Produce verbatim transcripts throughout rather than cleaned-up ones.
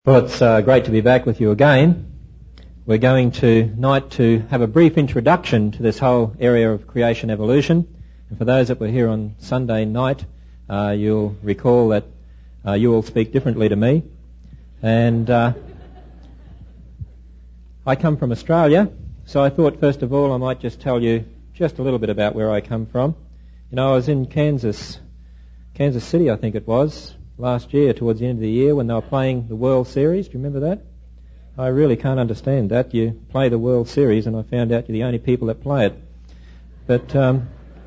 Well, it's uh, great to be back with you again. We're going tonight to have a brief introduction to this whole area of creation evolution. And for those that were here on Sunday night, uh, you'll recall that uh, you all speak differently to me. And uh, I come from Australia, so I thought first of all I might just tell you just a little bit about where I come from. You know, I was in Kansas, Kansas City I think it was, last year, towards the end of the year, when they were playing the World Series. Do you remember that? I really can't understand that. You play the World Series, and I found out you're the only people that play it. But um,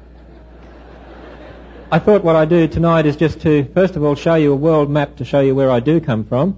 I thought what I do tonight is just to, first of all, show you a world map to show you where I do come from.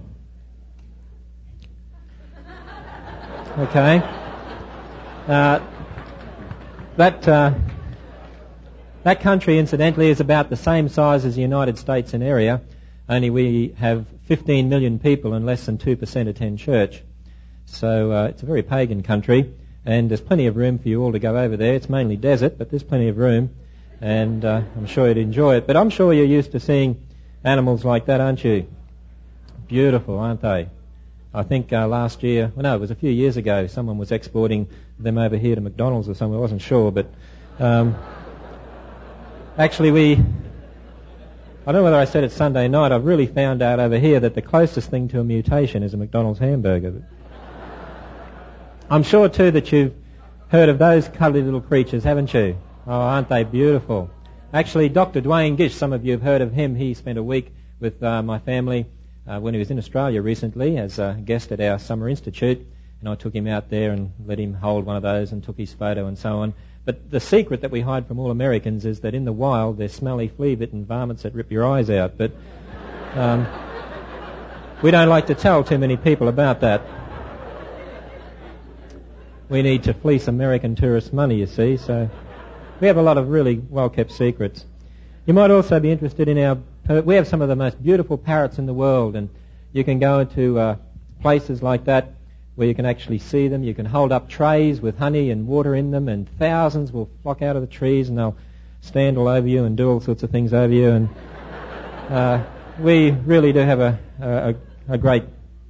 Okay. Uh, that uh, that country, incidentally, is about the same size as the United States in area. Only we have fifteen million people and less than two percent attend church. So uh, it's a very pagan country, and there's plenty of room for you all to go over there. It's mainly desert, but there's plenty of room, and uh, I'm sure you'd enjoy it. But I'm sure you're used to seeing animals like that, aren't you? Beautiful, aren't they? I think uh, last year, well no, it was a few years ago, someone was exporting them over here to McDonald's or somewhere, I wasn't sure, but um, actually we... I don't know whether I said it Sunday night, I've really found out over here that the closest thing to a mutation is a McDonald's hamburger. I'm sure too that you've heard of those cuddly little creatures, haven't you? Oh, aren't they beautiful? Actually, Doctor Dwayne Gish, some of you have heard of him. He spent a week with uh, my family uh, when he was in Australia recently as a guest at our summer institute, and I took him out there and let him hold one of those and took his photo and so on. But the secret that we hide from all Americans is that in the wild there's smelly, flea-bitten varmints that rip your eyes out. But um, we don't like to tell too many people about that. We need to fleece American tourists' money, you see, so we have a lot of really well-kept secrets. You might also be interested in our... We have some of the most beautiful parrots in the world, and you can go to uh, places like that where you can actually see them. You can hold up trays with honey and water in them, and thousands will flock out of the trees, and they'll stand all over you and do all sorts of things over you. And uh, we really do have a, a, a great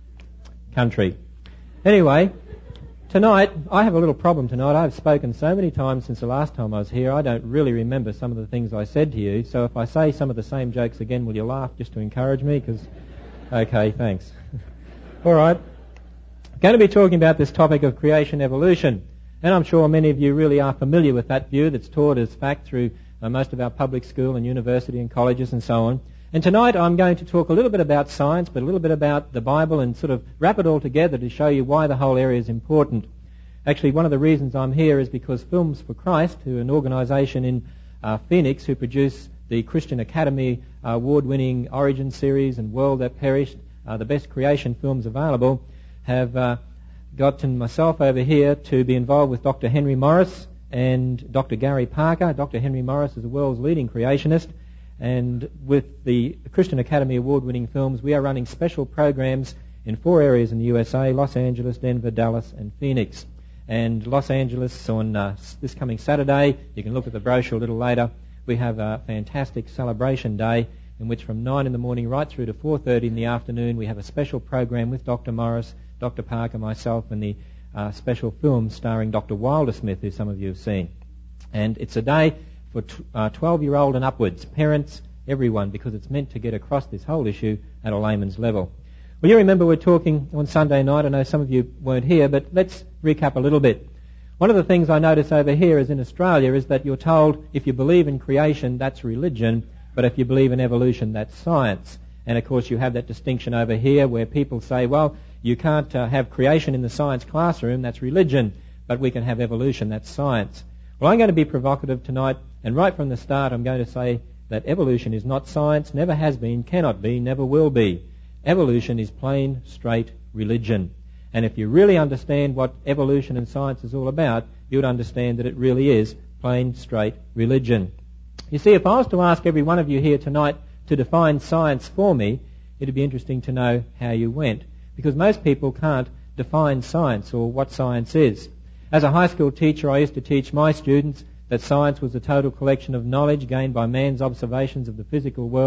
country. Anyway, tonight, I have a little problem tonight. I've spoken so many times since the last time I was here, I don't really remember some of the things I said to you. So if I say some of the same jokes again, will you laugh just to encourage me? Because, okay, thanks. All right. Going to be talking about this topic of creation evolution, and I'm sure many of you really are familiar with that view that's taught as fact through uh, most of our public school and university and colleges and so on. And tonight I'm going to talk a little bit about science, but a little bit about the Bible, and sort of wrap it all together to show you why the whole area is important. Actually, one of the reasons I'm here is because Films for Christ, who are an organisation in uh, Phoenix who produce the Christian Academy uh, award-winning Origin series and World That Perished, uh, the best creation films available, have uh, gotten myself over here to be involved with Doctor Henry Morris and Doctor Gary Parker. Doctor Henry Morris is the world's leading creationist, and with the Christian Academy award-winning films, we are running special programs in four areas in the U S A: Los Angeles, Denver, Dallas, and Phoenix. And Los Angeles on uh, this coming Saturday, you can look at the brochure a little later, we have a fantastic celebration day in which from nine in the morning right through to four thirty in the afternoon we have a special program with Doctor Morris, Doctor Parker, myself, and the uh, special film starring Doctor Wilder-Smith, who some of you have seen. And it's a day for t- uh, twelve-year-old and upwards, parents, everyone, because it's meant to get across this whole issue at a layman's level. Well, you remember we were talking on Sunday night. I know some of you weren't here, but let's recap a little bit. One of the things I notice over here is in Australia is that you're told if you believe in creation, that's religion, but if you believe in evolution, that's science. And of course you have that distinction over here where people say, well, you can't uh, have creation in the science classroom, that's religion, but we can have evolution, that's science. Well, I'm going to be provocative tonight, and right from the start I'm going to say that evolution is not science, never has been, cannot be, never will be. Evolution is plain, straight religion. And if you really understand what evolution and science is all about, you would understand that it really is plain, straight religion. You see, if I was to ask every one of you here tonight to define science for me, it would be interesting to know how you went, because most people can't define science or what science is. As a high school teacher, I used to teach my students that science was a total collection of knowledge gained by man's observations of the physical world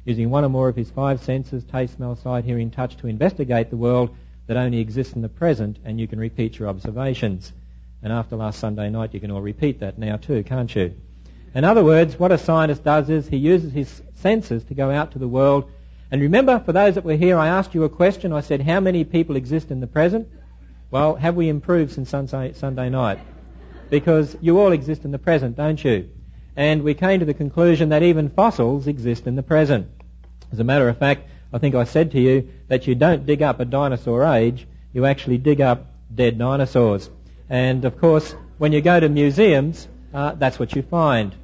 using one or more of his five senses, taste, smell, sight, hearing, touch, to investigate the world that only exists in the present, and you can repeat your observations. And after last Sunday night, you can all repeat that now too, can't you? In other words, what a scientist does is he uses his senses to go out to the world. And remember, for those that were here, I asked you a question. I said, how many people exist in the present? Well, have we improved since Sunday night? Because you all exist in the present, don't you? And we came to the conclusion that even fossils exist in the present. As a matter of fact, I think I said to you that you don't dig up a dinosaur age, you actually dig up dead dinosaurs. And of course, when you go to museums, uh, that's what you find.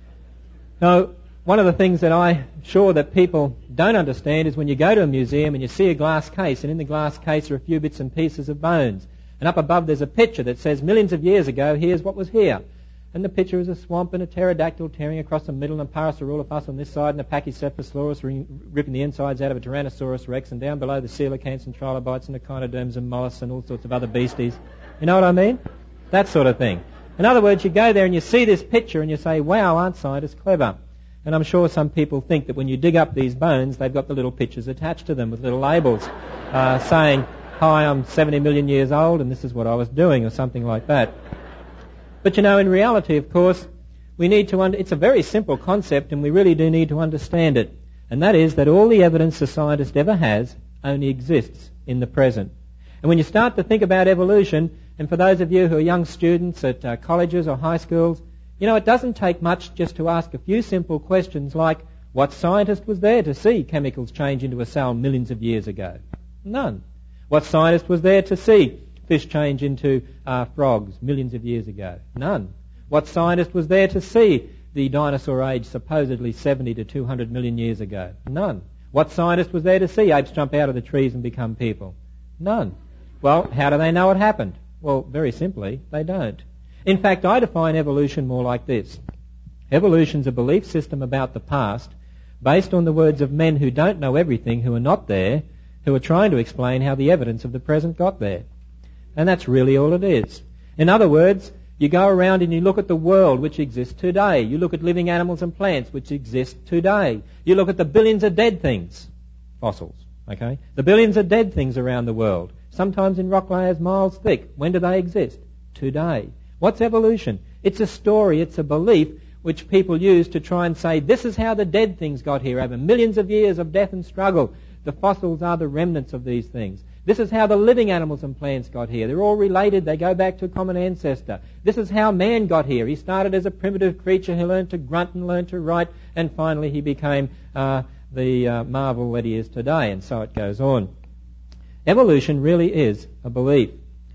Now, one of the things that I'm sure that people don't understand is when you go to a museum and you see a glass case, and in the glass case are a few bits and pieces of bones. And up above there's a picture that says, millions of years ago, here's what was here. And the picture is a swamp and a pterodactyl tearing across the middle, and Parasaurolophus on this side, and a Pachycephalosaurus ripping the insides out of a Tyrannosaurus rex, and down below the coelacanths and trilobites and echinoderms and mollusks and all sorts of other beasties. You know what I mean? That sort of thing. In other words, you go there and you see this picture and you say, wow, aren't scientists clever? And I'm sure some people think that when you dig up these bones, they've got the little pictures attached to them with little labels uh, saying, hi, I'm seventy million years old and this is what I was doing, or something like that. But you know, in reality, of course, we need to, under- it's a very simple concept, and we really do need to understand it. And that is that all the evidence a scientist ever has only exists in the present. And when you start to think about evolution, and for those of you who are young students at uh, colleges or high schools, you know, it doesn't take much just to ask a few simple questions like, what scientist was there to see chemicals change into a cell millions of years ago? None. What scientist was there to see fish change into uh, frogs millions of years ago? None. What scientist was there to see the dinosaur age supposedly seventy to two hundred million years ago? None. What scientist was there to see apes jump out of the trees and become people? None. Well, how do they know it happened? Well, very simply, they don't. In fact, I define evolution more like this. Evolution's a belief system about the past based on the words of men who don't know everything, who are not there, who are trying to explain how the evidence of the present got there. And that's really all it is. In other words, you go around and you look at the world which exists today. You look at living animals and plants which exist today. You look at the billions of dead things, fossils, okay? The billions of dead things around the world, sometimes in rock layers miles thick. When do they exist? Today. What's evolution? It's a story, it's a belief which people use to try and say, this is how the dead things got here over millions of years of death and struggle. The fossils are the remnants of these things. This is how the living animals and plants got here. They're all related. They go back to a common ancestor. This is how man got here. He started as a primitive creature. He learned to grunt and learned to write, and finally he became uh, the uh, marvel that he is today, and so it goes on. Evolution really is a belief.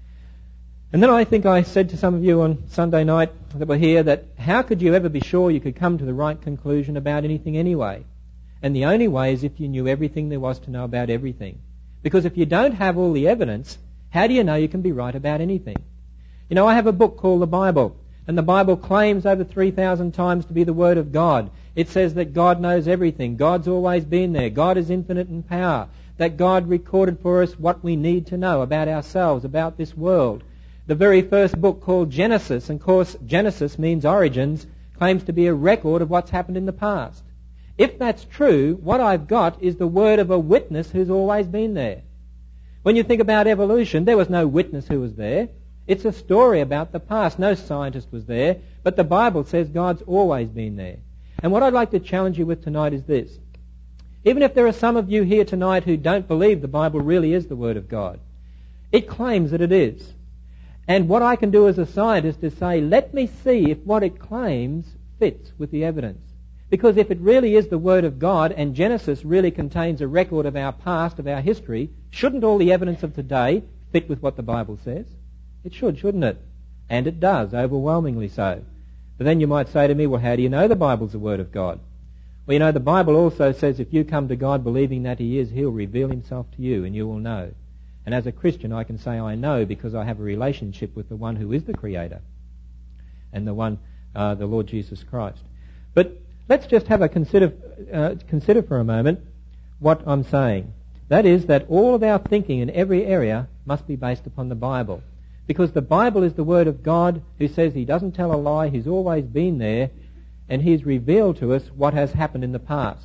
And then I think I said to some of you on Sunday night that were here that how could you ever be sure you could come to the right conclusion about anything anyway? And the only way is if you knew everything there was to know about everything. Because if you don't have all the evidence, how do you know you can be right about anything? You know, I have a book called the Bible, and the Bible claims over three thousand times to be the Word of God. It says that God knows everything. God's always been there. God is infinite in power. That God recorded for us what we need to know about ourselves, about this world. The very first book, called Genesis, and of course Genesis means origins, claims to be a record of what's happened in the past. If that's true, what I've got is the word of a witness who's always been there. When you think about evolution, there was no witness who was there. It's a story about the past. No scientist was there, but the Bible says God's always been there. And what I'd like to challenge you with tonight is this. Even if there are some of you here tonight who don't believe the Bible really is the Word of God, it claims that it is. And what I can do as a scientist is say, let me see if what it claims fits with the evidence. Because if it really is the Word of God, and Genesis really contains a record of our past, of our history, shouldn't all the evidence of today fit with what the Bible says? It should, shouldn't it? And it does, overwhelmingly so. But then you might say to me, well, how do you know the Bible's the Word of God? Well, you know, the Bible also says if you come to God believing that He is, He'll reveal Himself to you and you will know. And as a Christian, I can say I know because I have a relationship with the one who is the Creator and the one, uh, the Lord Jesus Christ. But let's just have a consider, uh, consider for a moment what I'm saying. That is that all of our thinking in every area must be based upon the Bible. Because the Bible is the Word of God who says He doesn't tell a lie, He's always been there, and He's revealed to us what has happened in the past.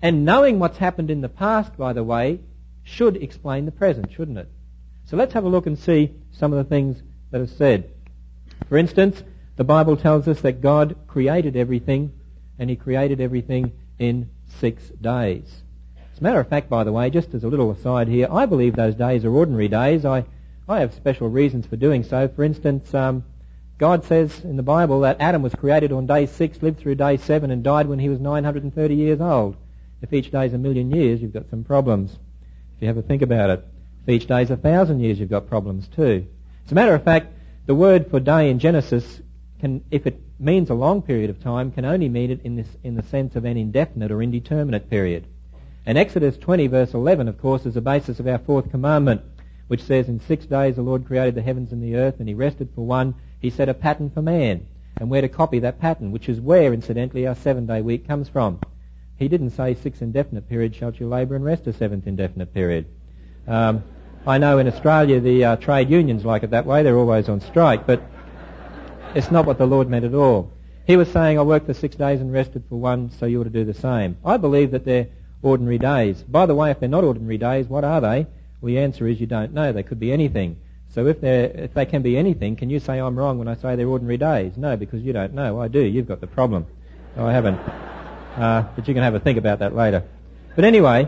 And knowing what's happened in the past, by the way, should explain the present, shouldn't it? So let's have a look and see some of the things that are said. For instance, the Bible tells us that God created everything, and He created everything in six days. As a matter of fact, by the way, just as a little aside here, I believe those days are ordinary days. I, I have special reasons for doing so. For instance, um, God says in the Bible that Adam was created on day six, lived through day seven, and died when he was nine hundred thirty years old. If each day is a million years, you've got some problems. If you have a think about it. If each day is a thousand years, you've got problems too. As a matter of fact, the word for day in Genesis, can, if it means a long period of time, can only mean it in, this, in the sense of an indefinite or indeterminate period. And Exodus twenty verse eleven, of course, is the basis of our fourth commandment, which says, in six days the Lord created the heavens and the earth, and He rested for one. He set a pattern for man, and we're to copy that pattern, which is where, incidentally, our seven-day week comes from. He didn't say six indefinite periods shalt you labour and rest a seventh indefinite period. Um, I know in Australia the uh, trade unions like it that way. They're always on strike, but it's not what the Lord meant at all. He was saying, I worked for six days and rested for one, so you ought to do the same. I believe that they're ordinary days. By the way, if they're not ordinary days, what are they? Well, the answer is you don't know. They could be anything. So if they're if they can be anything, can you say I'm wrong when I say they're ordinary days? No, because you don't know. I do. You've got the problem. No, I haven't. Uh, but you can have a think about that later. But anyway,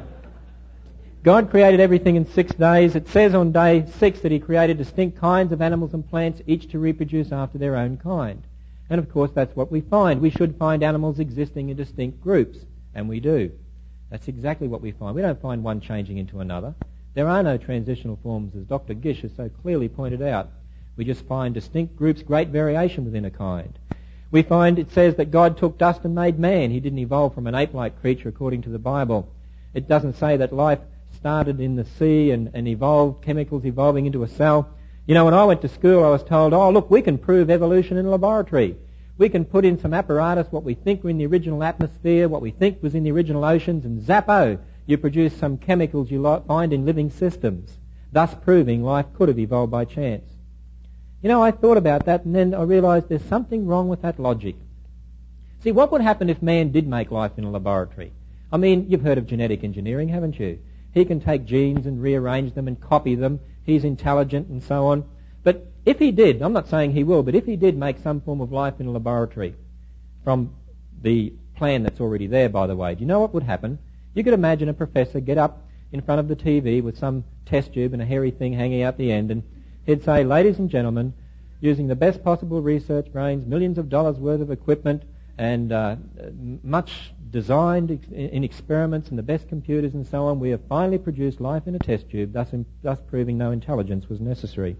God created everything in six days. It says on day six that He created distinct kinds of animals and plants, each to reproduce after their own kind. And of course that's what we find. We should find animals existing in distinct groups, and we do. That's exactly what we find. We don't find one changing into another. There are no transitional forms, as Doctor Gish has so clearly pointed out. We just find distinct groups, great variation within a kind. We find it says that God took dust and made man. He didn't evolve from an ape-like creature according to the Bible. It doesn't say that life started in the sea and, and evolved, chemicals evolving into a cell. You know, when I went to school I was told, oh look, we can prove evolution in a laboratory. We can put in some apparatus, what we think were in the original atmosphere, what we think was in the original oceans, and zappo, you produce some chemicals you find in living systems, thus proving life could have evolved by chance. You know, I thought about that and then I realized there's something wrong with that logic. See, what would happen if man did make life in a laboratory? I mean, you've heard of genetic engineering, haven't you? He can take genes and rearrange them and copy them. He's intelligent and so on. But if he did, I'm not saying he will, but if he did make some form of life in a laboratory from the plan that's already there, by the way, do you know what would happen? You could imagine a professor get up in front of the T V with some test tube and a hairy thing hanging out the end, and he'd say, ladies and gentlemen, using the best possible research brains, millions of dollars worth of equipment, and uh, much designed ex- in experiments and the best computers and so on, we have finally produced life in a test tube, thus, in, thus proving no intelligence was necessary.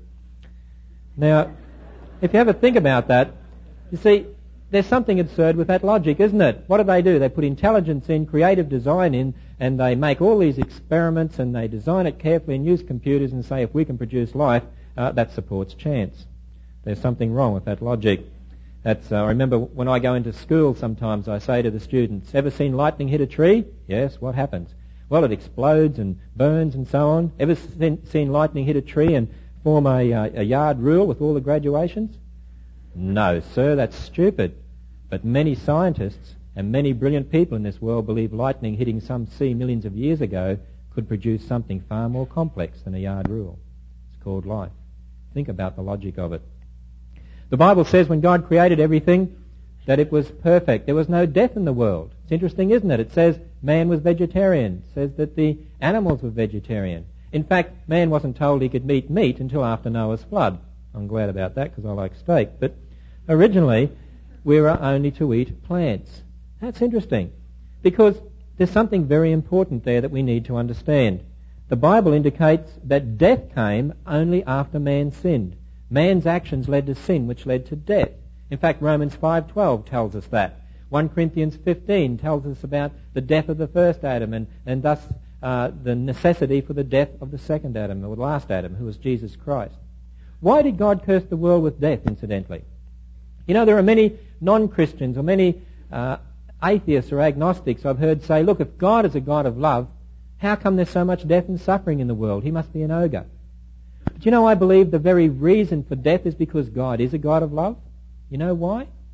Now, if you ever think about that, you see, there's something absurd with that logic, isn't it? What do they do? They put intelligence in, creative design in, and they make all these experiments and they design it carefully and use computers and say if we can produce life, uh, that supports chance. There's something wrong with that logic. That's, uh, I remember when I go into school sometimes I say to the students, ever seen lightning hit a tree? Yes, what happens? Well, it explodes and burns and so on. Ever seen, seen lightning hit a tree and form a, uh, a yard rule with all the graduations? No, sir, that's stupid. But many scientists and many brilliant people in this world believe lightning hitting some sea millions of years ago could produce something far more complex than a yard rule. It's called life. Think about the logic of it. The Bible says when God created everything that it was perfect. There was no death in the world. It's interesting, isn't it? It says man was vegetarian. It says that the animals were vegetarian. In fact, man wasn't told he could eat meat until after Noah's flood. I'm glad about that because I like steak. But originally, we were only to eat plants. That's interesting because there's something very important there that we need to understand. The Bible indicates that death came only after man sinned. Man's actions led to sin, which led to death. In fact, Romans five twelve tells us that. First Corinthians fifteen tells us about the death of the first Adam and, and thus uh, the necessity for the death of the second Adam, or the last Adam, who was Jesus Christ. Why did God curse the world with death, incidentally? You know, there are many non-Christians or many uh, atheists or agnostics I've heard say, look, if God is a God of love, how come there's so much death and suffering in the world? He must be an ogre. But you know, I believe the very reason for death is because God is a God of love. You know why?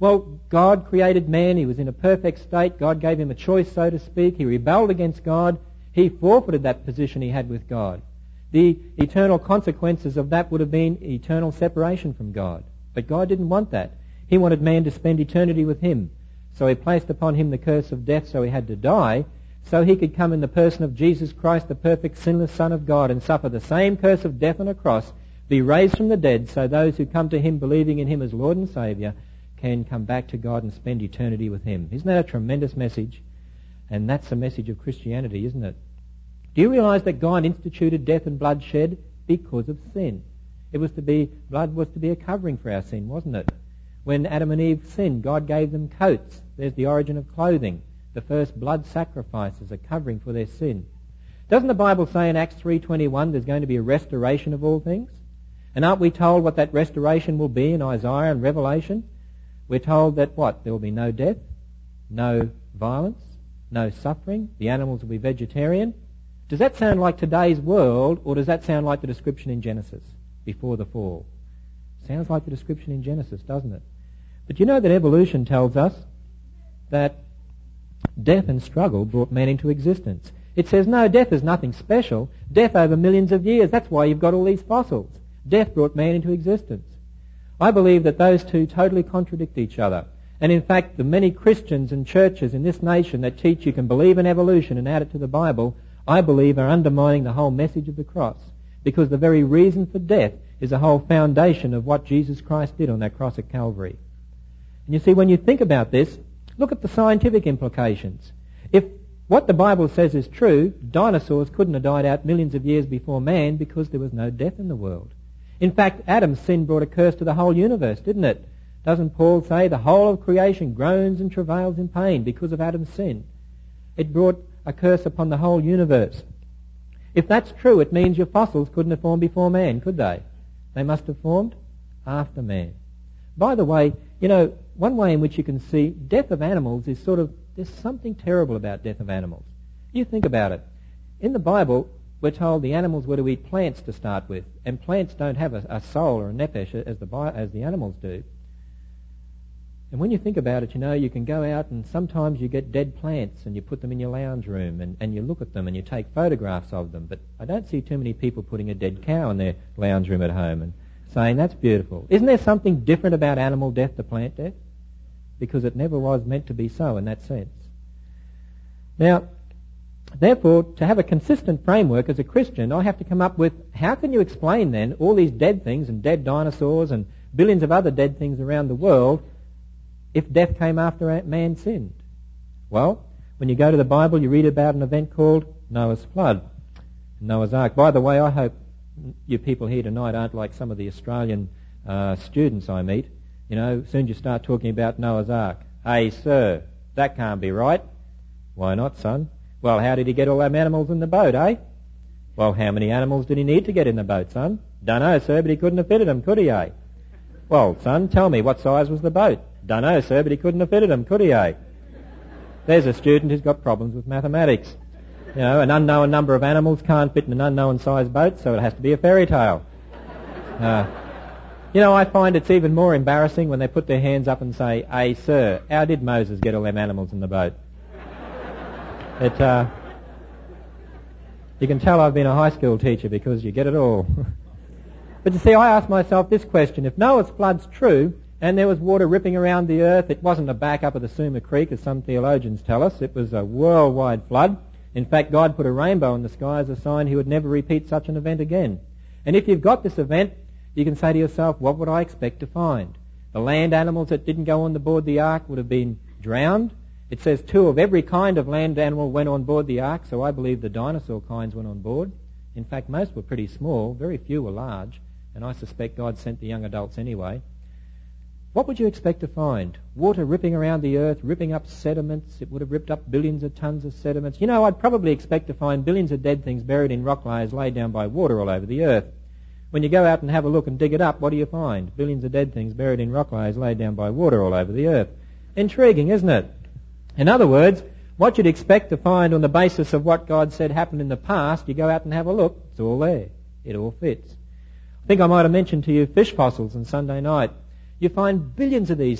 Well, God created man. He was in a perfect state. God gave him a choice, so to speak. He rebelled against God. He forfeited that position he had with God. The eternal consequences of that would have been eternal separation from God. But God didn't want that. He wanted man to spend eternity with him. So he placed upon him the curse of death, so he had to die, so he could come in the person of Jesus Christ, the perfect sinless Son of God, and suffer the same curse of death on a cross, be raised from the dead, so those who come to him believing in him as Lord and Saviour can come back to God and spend eternity with him. Isn't that a tremendous message? And that's the message of Christianity, isn't it? Do you realize that God instituted death and bloodshed because of sin? It was to be, blood was to be a covering for our sin, wasn't it? When Adam and Eve sinned, God gave them coats. There's the origin of clothing. The first blood sacrifices, a covering for their sin. Doesn't the Bible say in Acts three twenty-one there's going to be a restoration of all things? And aren't we told what that restoration will be in Isaiah and Revelation? We're told that what? There will be no death, no violence, no suffering. The animals will be vegetarian. Does that sound like today's world, or does that sound like the description in Genesis before the fall? Sounds like the description in Genesis, doesn't it? But you know that evolution tells us that death and struggle brought man into existence. It says, no, death is nothing special. Death over millions of years. That's why you've got all these fossils. Death brought man into existence. I believe that those two totally contradict each other. And in fact, the many Christians and churches in this nation that teach you can believe in evolution and add it to the Bible, I believe are undermining the whole message of the cross. Because the very reason for death is the whole foundation of what Jesus Christ did on that cross at Calvary. And you see, when you think about this, look at the scientific implications. If what the Bible says is true, dinosaurs couldn't have died out millions of years before man because there was no death in the world. In fact, Adam's sin brought a curse to the whole universe, didn't it? Doesn't Paul say the whole of creation groans and travails in pain because of Adam's sin? It brought a curse upon the whole universe. If that's true, it means your fossils couldn't have formed before man, could they? They must have formed after man. By the way, you know, one way in which you can see death of animals is sort of, there's something terrible about death of animals. You think about it. In the Bible, we're told the animals were to eat plants to start with, and plants don't have a, a soul or a nephesh as the, as the animals do. And when you think about it, you know, you can go out and sometimes you get dead plants and you put them in your lounge room and, and you look at them and you take photographs of them. But I don't see too many people putting a dead cow in their lounge room at home and saying, that's beautiful. Isn't there something different about animal death to plant death? Because it never was meant to be so in that sense. Now, therefore, to have a consistent framework as a Christian, I have to come up with, how can you explain then all these dead things and dead dinosaurs and billions of other dead things around the world if death came after man sinned? Well, when you go to the Bible, you read about an event called Noah's flood, Noah's Ark. By the way, I hope you people here tonight aren't like some of the Australian uh, students I meet. You know, as soon as you start talking about Noah's Ark, hey, sir, that can't be right. Why not, son? Well, how did he get all them animals in the boat, eh? Well, how many animals did he need to get in the boat, son? Dunno, sir, but he couldn't have fitted them, could he, eh? Well, son, tell me, what size was the boat? Dunno, sir, but he couldn't have fitted them, could he, eh? There's a student who's got problems with mathematics. You know, an unknown number of animals can't fit in an unknown size boat, so it has to be a fairy tale. Uh, you know, I find it's even more embarrassing when they put their hands up and say, hey, sir, how did Moses get all them animals in the boat? It, uh, you can tell I've been a high school teacher because you get it all. But you see, I ask myself this question. If Noah's flood's true, and there was water ripping around the earth, it wasn't a backup of the Suma Creek, as some theologians tell us. It was a worldwide flood. In fact, God put a rainbow in the sky as a sign he would never repeat such an event again. And if you've got this event, you can say to yourself, what would I expect to find? The land animals that didn't go on the board the ark would have been drowned. It says two of every kind of land animal went on board the ark, so I believe the dinosaur kinds went on board. In fact, most were pretty small, very few were large, and I suspect God sent the young adults anyway. What would you expect to find? Water ripping around the earth, ripping up sediments. It would have ripped up billions of tons of sediments. You know, I'd probably expect to find billions of dead things buried in rock layers laid down by water all over the earth. When you go out and have a look and dig it up, what do you find? Billions of dead things buried in rock layers laid down by water all over the earth. Intriguing, isn't it? In other words, what you'd expect to find on the basis of what God said happened in the past, you go out and have a look, it's all there. It all fits. I think I might have mentioned to you fish fossils on Sunday night. You find billions of these things,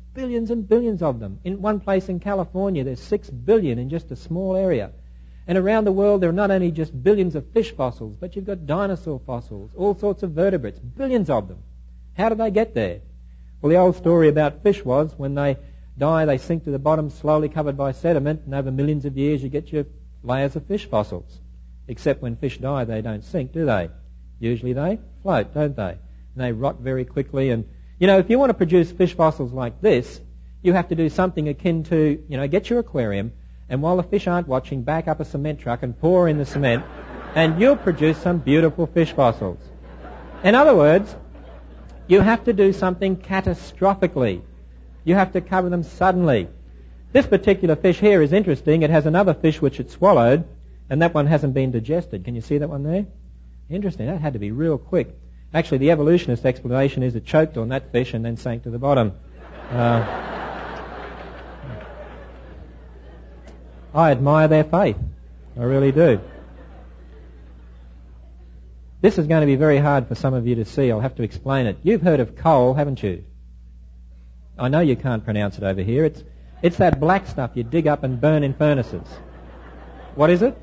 billions and billions of them. In one place in California, there's six billion in just a small area. And around the world, there are not only just billions of fish fossils, but you've got dinosaur fossils, all sorts of vertebrates, billions of them. How did they get there? Well, the old story about fish was when they die, they sink to the bottom, slowly covered by sediment, and over millions of years you get your layers of fish fossils. Except when fish die, they don't sink, do they? Usually they float, don't they? And they rot very quickly. And, you know, if you want to produce fish fossils like this, you have to do something akin to, you know, get your aquarium, and while the fish aren't watching, back up a cement truck and pour in the cement, and you'll produce some beautiful fish fossils. In other words, you have to do something catastrophically. You have to cover them suddenly. This particular fish here is interesting. It has another fish which it swallowed, and that one hasn't been digested. Can you see that one there? Interesting. That had to be real quick. Actually, the evolutionist explanation is it choked on that fish and then sank to the bottom. Uh, I admire their faith. I really do. This is going to be very hard for some of you to see. I'll have to explain it. You've heard of coal, haven't you? I know you can't pronounce it over here. It's it's that black stuff you dig up and burn in furnaces. What is it?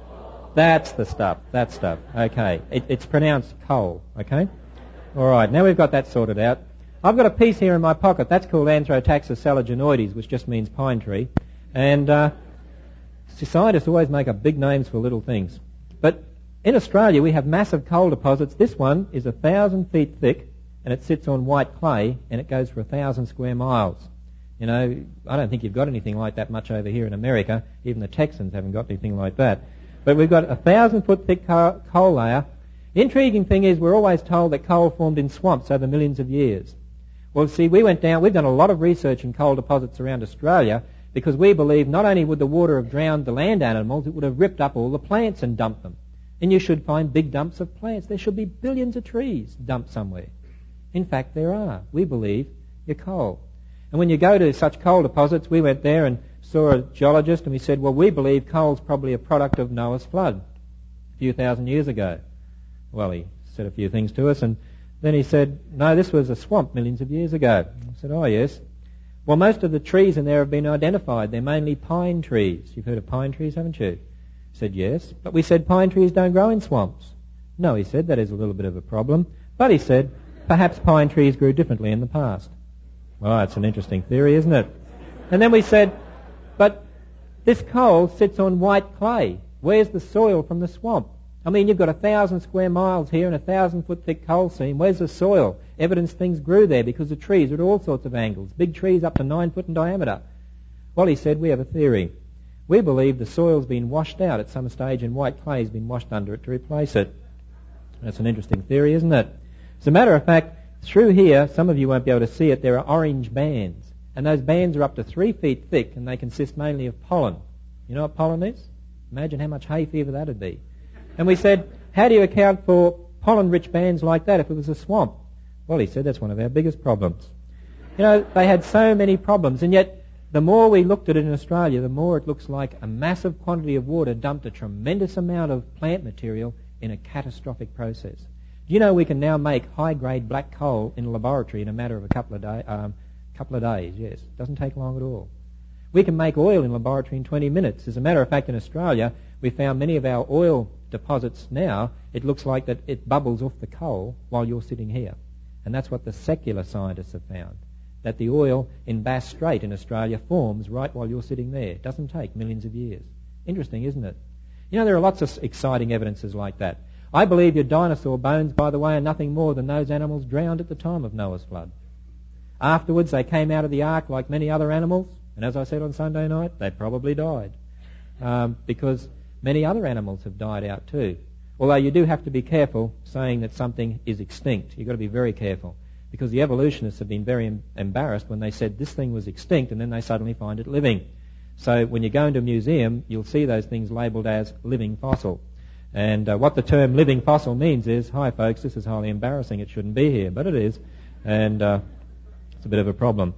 That's the stuff. That stuff. Okay. It, it's pronounced coal. Okay? All right. Now we've got that sorted out. I've got a piece here in my pocket. That's called Anthrotaxis salaginoides, which just means pine tree. And uh, scientists always make up big names for little things. But in Australia, we have massive coal deposits. This one is a thousand feet thick, and it sits on white clay, and it goes for a thousand square miles. You know, I don't think you've got anything like that much over here in America. Even the Texans haven't got anything like that. But we've got a thousand foot thick coal, coal layer. The intriguing thing is we're always told that coal formed in swamps over millions of years. Well, see, we went down, we've done a lot of research in coal deposits around Australia because we believe not only would the water have drowned the land animals, it would have ripped up all the plants and dumped them. And you should find big dumps of plants. There should be billions of trees dumped somewhere. In fact, there are. We believe you're coal. And when you go to such coal deposits, we went there and saw a geologist and we said, well, we believe coal's probably a product of Noah's flood a few thousand years ago. Well, he said a few things to us and then he said, no, this was a swamp millions of years ago. I said, oh, yes. Well, most of the trees in there have been identified. They're mainly pine trees. You've heard of pine trees, haven't you? I said, yes. But we said pine trees don't grow in swamps. No, he said, that is a little bit of a problem. But he said, perhaps pine trees grew differently in the past. Well, that's an interesting theory, isn't it? And then we said, but this coal sits on white clay. Where's the soil from the swamp? I mean, you've got a thousand square miles here and a thousand foot thick coal seam. Where's the soil? Evidence things grew there because the trees are at all sorts of angles. Big trees up to nine foot in diameter. Well, he said, we have a theory. We believe the soil's been washed out at some stage and white clay's been washed under it to replace it. That's an interesting theory, isn't it? As a matter of fact, through here, some of you won't be able to see it, there are orange bands. And those bands are up to three feet thick and they consist mainly of pollen. You know what pollen is? Imagine how much hay fever that would be. And we said, how do you account for pollen-rich bands like that if it was a swamp? Well, he said, that's one of our biggest problems. You know, they had so many problems, and yet the more we looked at it in Australia, the more it looks like a massive quantity of water dumped a tremendous amount of plant material in a catastrophic process. Do you know we can now make high-grade black coal in a laboratory in a matter of a couple of, day, um, couple of days? Yes, it doesn't take long at all. We can make oil in a laboratory in twenty minutes. As a matter of fact, in Australia, we found many of our oil deposits now, it looks like that it bubbles off the coal while you're sitting here. And that's what the secular scientists have found, that the oil in Bass Strait in Australia forms right while you're sitting there. It doesn't take millions of years. Interesting, isn't it? You know, there are lots of exciting evidences like that. I believe your dinosaur bones, by the way, are nothing more than those animals drowned at the time of Noah's flood. Afterwards, they came out of the ark like many other animals, and as I said on Sunday night, they probably died. Um, because many other animals have died out too. Although you do have to be careful saying that something is extinct. You've got to be very careful. Because the evolutionists have been very em- embarrassed when they said this thing was extinct and then they suddenly find it living. So when you go into a museum, you'll see those things labelled as living fossil. And uh, what the term living fossil means is, hi folks, this is highly embarrassing, it shouldn't be here, but it is. And uh, it's a bit of a problem.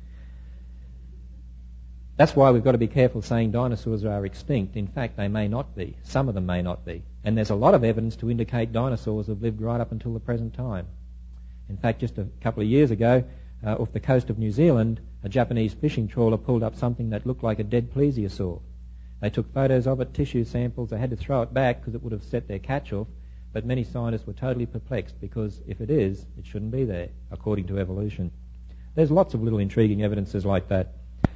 That's why we've got to be careful saying dinosaurs are extinct. In fact, they may not be. Some of them may not be. And there's a lot of evidence to indicate dinosaurs have lived right up until the present time. In fact, just a couple of years ago, uh, off the coast of New Zealand, a Japanese fishing trawler pulled up something that looked like a dead plesiosaur. They took photos of it, tissue samples. They had to throw it back because it would have set their catch off. But many scientists were totally perplexed because if it is, it shouldn't be there, according to evolution. There's lots of little intriguing evidences like that.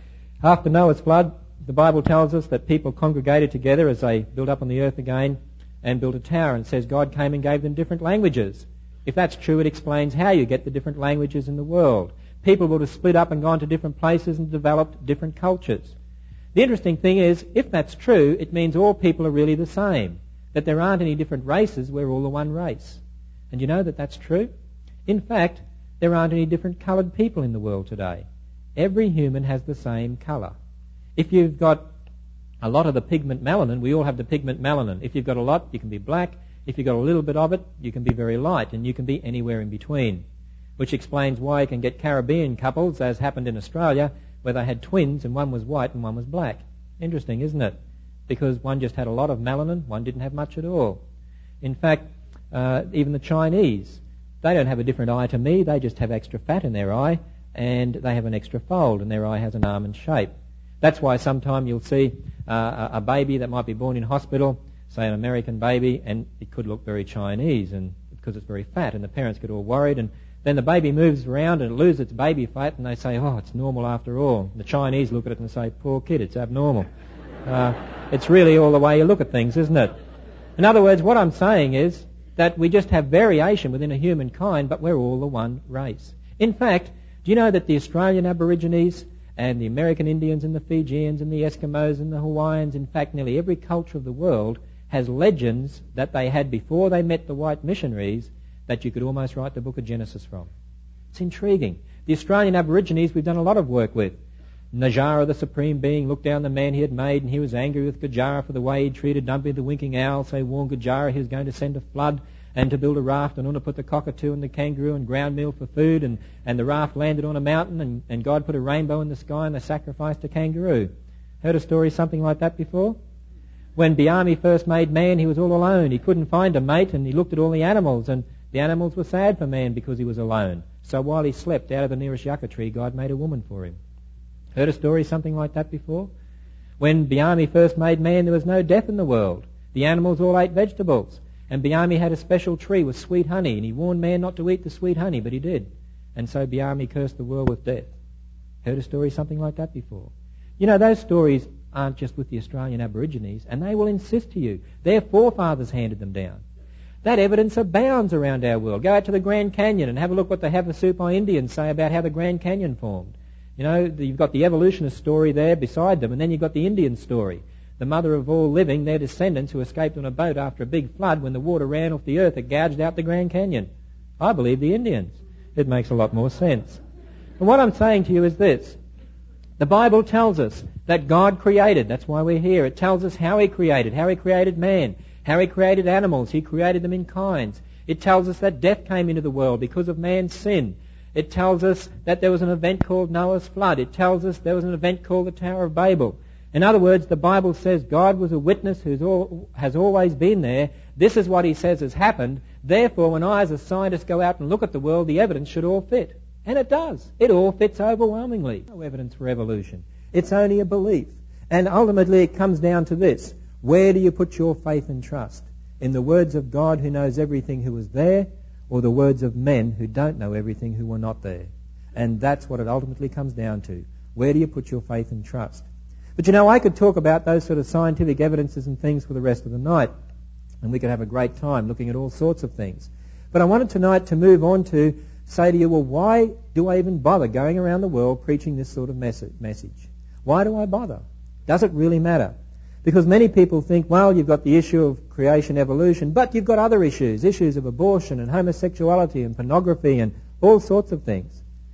After Noah's flood, the Bible tells us that people congregated together as they built up on the earth again and built a tower, and says God came and gave them different languages. If that's true, it explains how you get the different languages in the world. People would have split up and gone to different places and developed different cultures. The interesting thing is, if that's true, it means all people are really the same, that there aren't any different races, we're all the one race. And you know that that's true? In fact, there aren't any different coloured people in the world today. Every human has the same colour. If you've got a lot of the pigment melanin, we all have the pigment melanin. If you've got a lot, you can be black. If you've got a little bit of it, you can be very light, and you can be anywhere in between. Which explains why you can get Caribbean couples, as happened in Australia, where they had twins and one was white and one was black. Interesting, isn't it? Because one just had a lot of melanin, one didn't have much at all. In fact, uh, even the Chinese, they don't have a different eye to me, they just have extra fat in their eye, and they have an extra fold, and their eye has an almond shape. That's why sometime you'll see uh, a baby that might be born in hospital, say an American baby, and it could look very Chinese, and because it's very fat, and the parents get all worried, and then the baby moves around and it loses its baby fat, and they say, oh, it's normal after all. The Chinese look at it and say, poor kid, it's abnormal. Uh, it's really all the way you look at things, isn't it? In other words, what I'm saying is that we just have variation within a human kind, but we're all the one race. In fact, do you know that the Australian Aborigines and the American Indians and the Fijians and the Eskimos and the Hawaiians, in fact, nearly every culture of the world has legends that they had before they met the white missionaries that you could almost write the book of Genesis from. It's intriguing. The Australian Aborigines we've done a lot of work with. Najara, the Supreme Being, looked down the man he had made, and he was angry with Gajara for the way he treated Dumpy the Winking Owl, so he warned Gajara he was going to send a flood and to build a raft and on to put the cockatoo and the kangaroo and ground meal for food, and, and the raft landed on a mountain, and, and God put a rainbow in the sky and they sacrificed a kangaroo. Heard a story something like that before? When Biami first made man, he was all alone. He couldn't find a mate, and he looked at all the animals, and the animals were sad for man because he was alone. So while he slept out of the nearest yucca tree, God made a woman for him. Heard a story something like that before? When Biami first made man, there was no death in the world. The animals all ate vegetables. And Biami had a special tree with sweet honey, and he warned man not to eat the sweet honey, but he did. And so Biami cursed the world with death. Heard a story something like that before? You know, those stories aren't just with the Australian Aborigines, and they will insist to you their forefathers handed them down. That evidence abounds around our world. Go out to the Grand Canyon and have a look what the Havasupai Indians say about how the Grand Canyon formed. You know, you've got the evolutionist story there beside them, and then you've got the Indian story. The mother of all living, their descendants who escaped on a boat after a big flood when the water ran off the earth, it gouged out the Grand Canyon. I believe the Indians. It makes a lot more sense. And what I'm saying to you is this. The Bible tells us that God created. That's why we're here. It tells us how He created, how He created man, how He created animals. He created them in kinds. It tells us that death came into the world because of man's sin. It tells us that there was an event called Noah's flood. It tells us there was an event called the Tower of Babel. In other words, the Bible says God was a witness who all, has always been there. This is what He says has happened. Therefore, when I as a scientist go out and look at the world, the evidence should all fit. And it does. It all fits overwhelmingly. No evidence for evolution. It's only a belief. And ultimately it comes down to this. Where do you put your faith and trust? In the words of God who knows everything who was there, or the words of men who don't know everything who were not there? And that's what it ultimately comes down to. Where do you put your faith and trust? But you know, I could talk about those sort of scientific evidences and things for the rest of the night. And we could have a great time looking at all sorts of things. But I wanted tonight to move on to say to you, well, why do I even bother going around the world preaching this sort of message? Why do I bother? Does it really matter? Because many people think, well, you've got the issue of creation, evolution, but you've got other issues, issues of abortion and homosexuality and pornography and all sorts of things.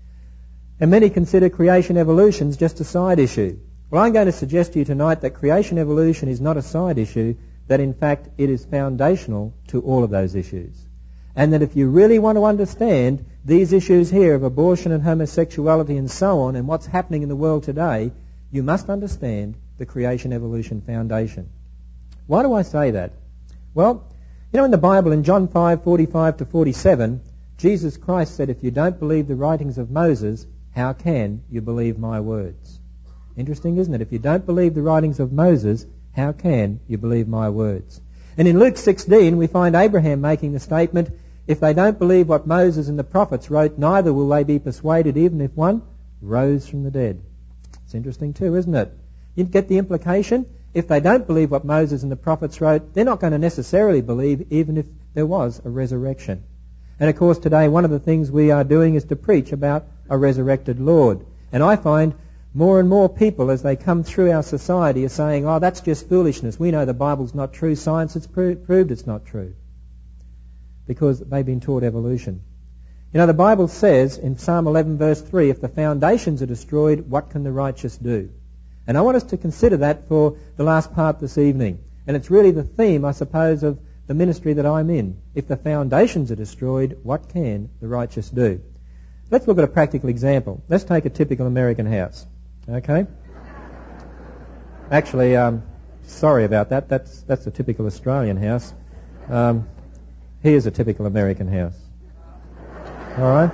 And many consider creation, evolution just a side issue. Well, I'm going to suggest to you tonight that creation, evolution is not a side issue, that in fact it is foundational to all of those issues. And that if you really want to understand these issues here of abortion and homosexuality and so on, and what's happening in the world today, you must understand the creation evolution foundation. Why do I say that? Well, you know, in the Bible, in John five, forty-five to forty-seven, Jesus Christ said, if you don't believe the writings of Moses, how can you believe my words? Interesting, isn't it? If you don't believe the writings of Moses, how can you believe my words? And in Luke sixteen, we find Abraham making the statement, if they don't believe what Moses and the prophets wrote, neither will they be persuaded even if one rose from the dead. It's interesting too, isn't it? You get the implication? If they don't believe what Moses and the prophets wrote, they're not going to necessarily believe even if there was a resurrection. And of course today one of the things we are doing is to preach about a resurrected Lord. And I find more and more people as they come through our society are saying, oh, that's just foolishness. We know the Bible's not true. Science has pro- proved it's not true. Because they've been taught evolution. You know, the Bible says in Psalm eleven verse three, if the foundations are destroyed, what can the righteous do? And I want us to consider that for the last part this evening. And it's really the theme, I suppose, of the ministry that I'm in. If the foundations are destroyed, what can the righteous do? Let's look at a practical example. Let's take a typical American house. Okay? Actually, um, sorry about that. That's that's a typical Australian house. Um, here's a typical American house. All right?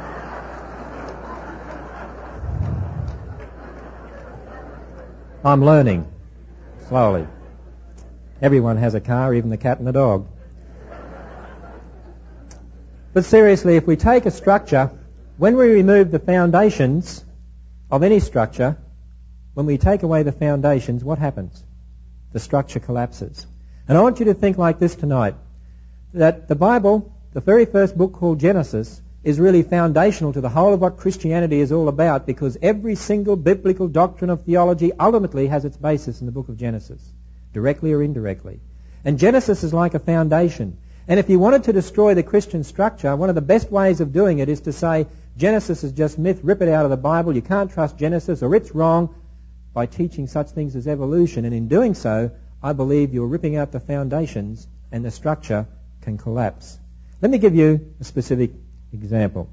I'm learning slowly. Everyone has a car, even the cat and the dog. But seriously, if we take a structure, when we remove the foundations of any structure, when we take away the foundations, what happens? The structure collapses. And I want you to think like this tonight, that the Bible, the very first book called Genesis, is really foundational to the whole of what Christianity is all about, because every single biblical doctrine of theology ultimately has its basis in the book of Genesis, directly or indirectly. And Genesis is like a foundation. And if you wanted to destroy the Christian structure, one of the best ways of doing it is to say, Genesis is just myth, rip it out of the Bible, you can't trust Genesis, or it's wrong, by teaching such things as evolution. And in doing so, I believe you're ripping out the foundations and the structure can collapse. Let me give you a specific example.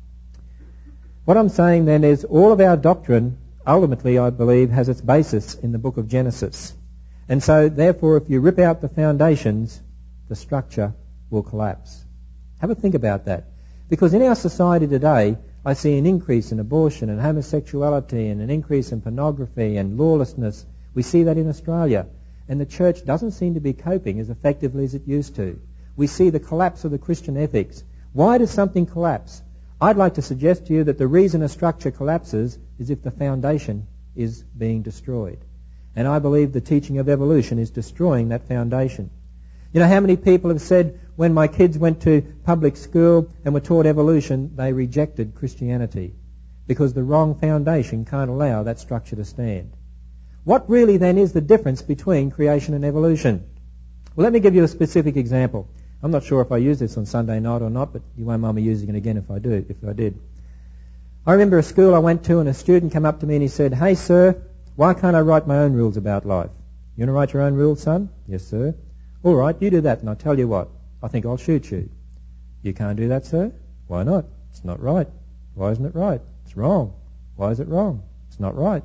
What I'm saying then is all of our doctrine, ultimately, I believe, has its basis in the book of Genesis. And so, therefore, if you rip out the foundations, the structure will collapse. Have a think about that. Because in our society today, I see an increase in abortion and homosexuality and an increase in pornography and lawlessness. We see that in Australia. And the church doesn't seem to be coping as effectively as it used to. We see the collapse of the Christian ethics. Why does something collapse? I'd like to suggest to you that the reason a structure collapses is if the foundation is being destroyed. And I believe the teaching of evolution is destroying that foundation. You know how many people have said, when my kids went to public school and were taught evolution, they rejected Christianity because the wrong foundation can't allow that structure to stand. What really then is the difference between creation and evolution? Well, let me give you a specific example. I'm not sure if I use this on Sunday night or not, but you won't mind me using it again if I do, if I did. I remember a school I went to and a student came up to me and he said, "Hey sir, why can't I write my own rules about life?" "You want to write your own rules, son?" "Yes, sir." "All right, you do that and I'll tell you what, I think I'll shoot you." "You can't do that, sir." "Why not?" "It's not right." "Why isn't it right?" "It's wrong." "Why is it wrong?" "It's not right."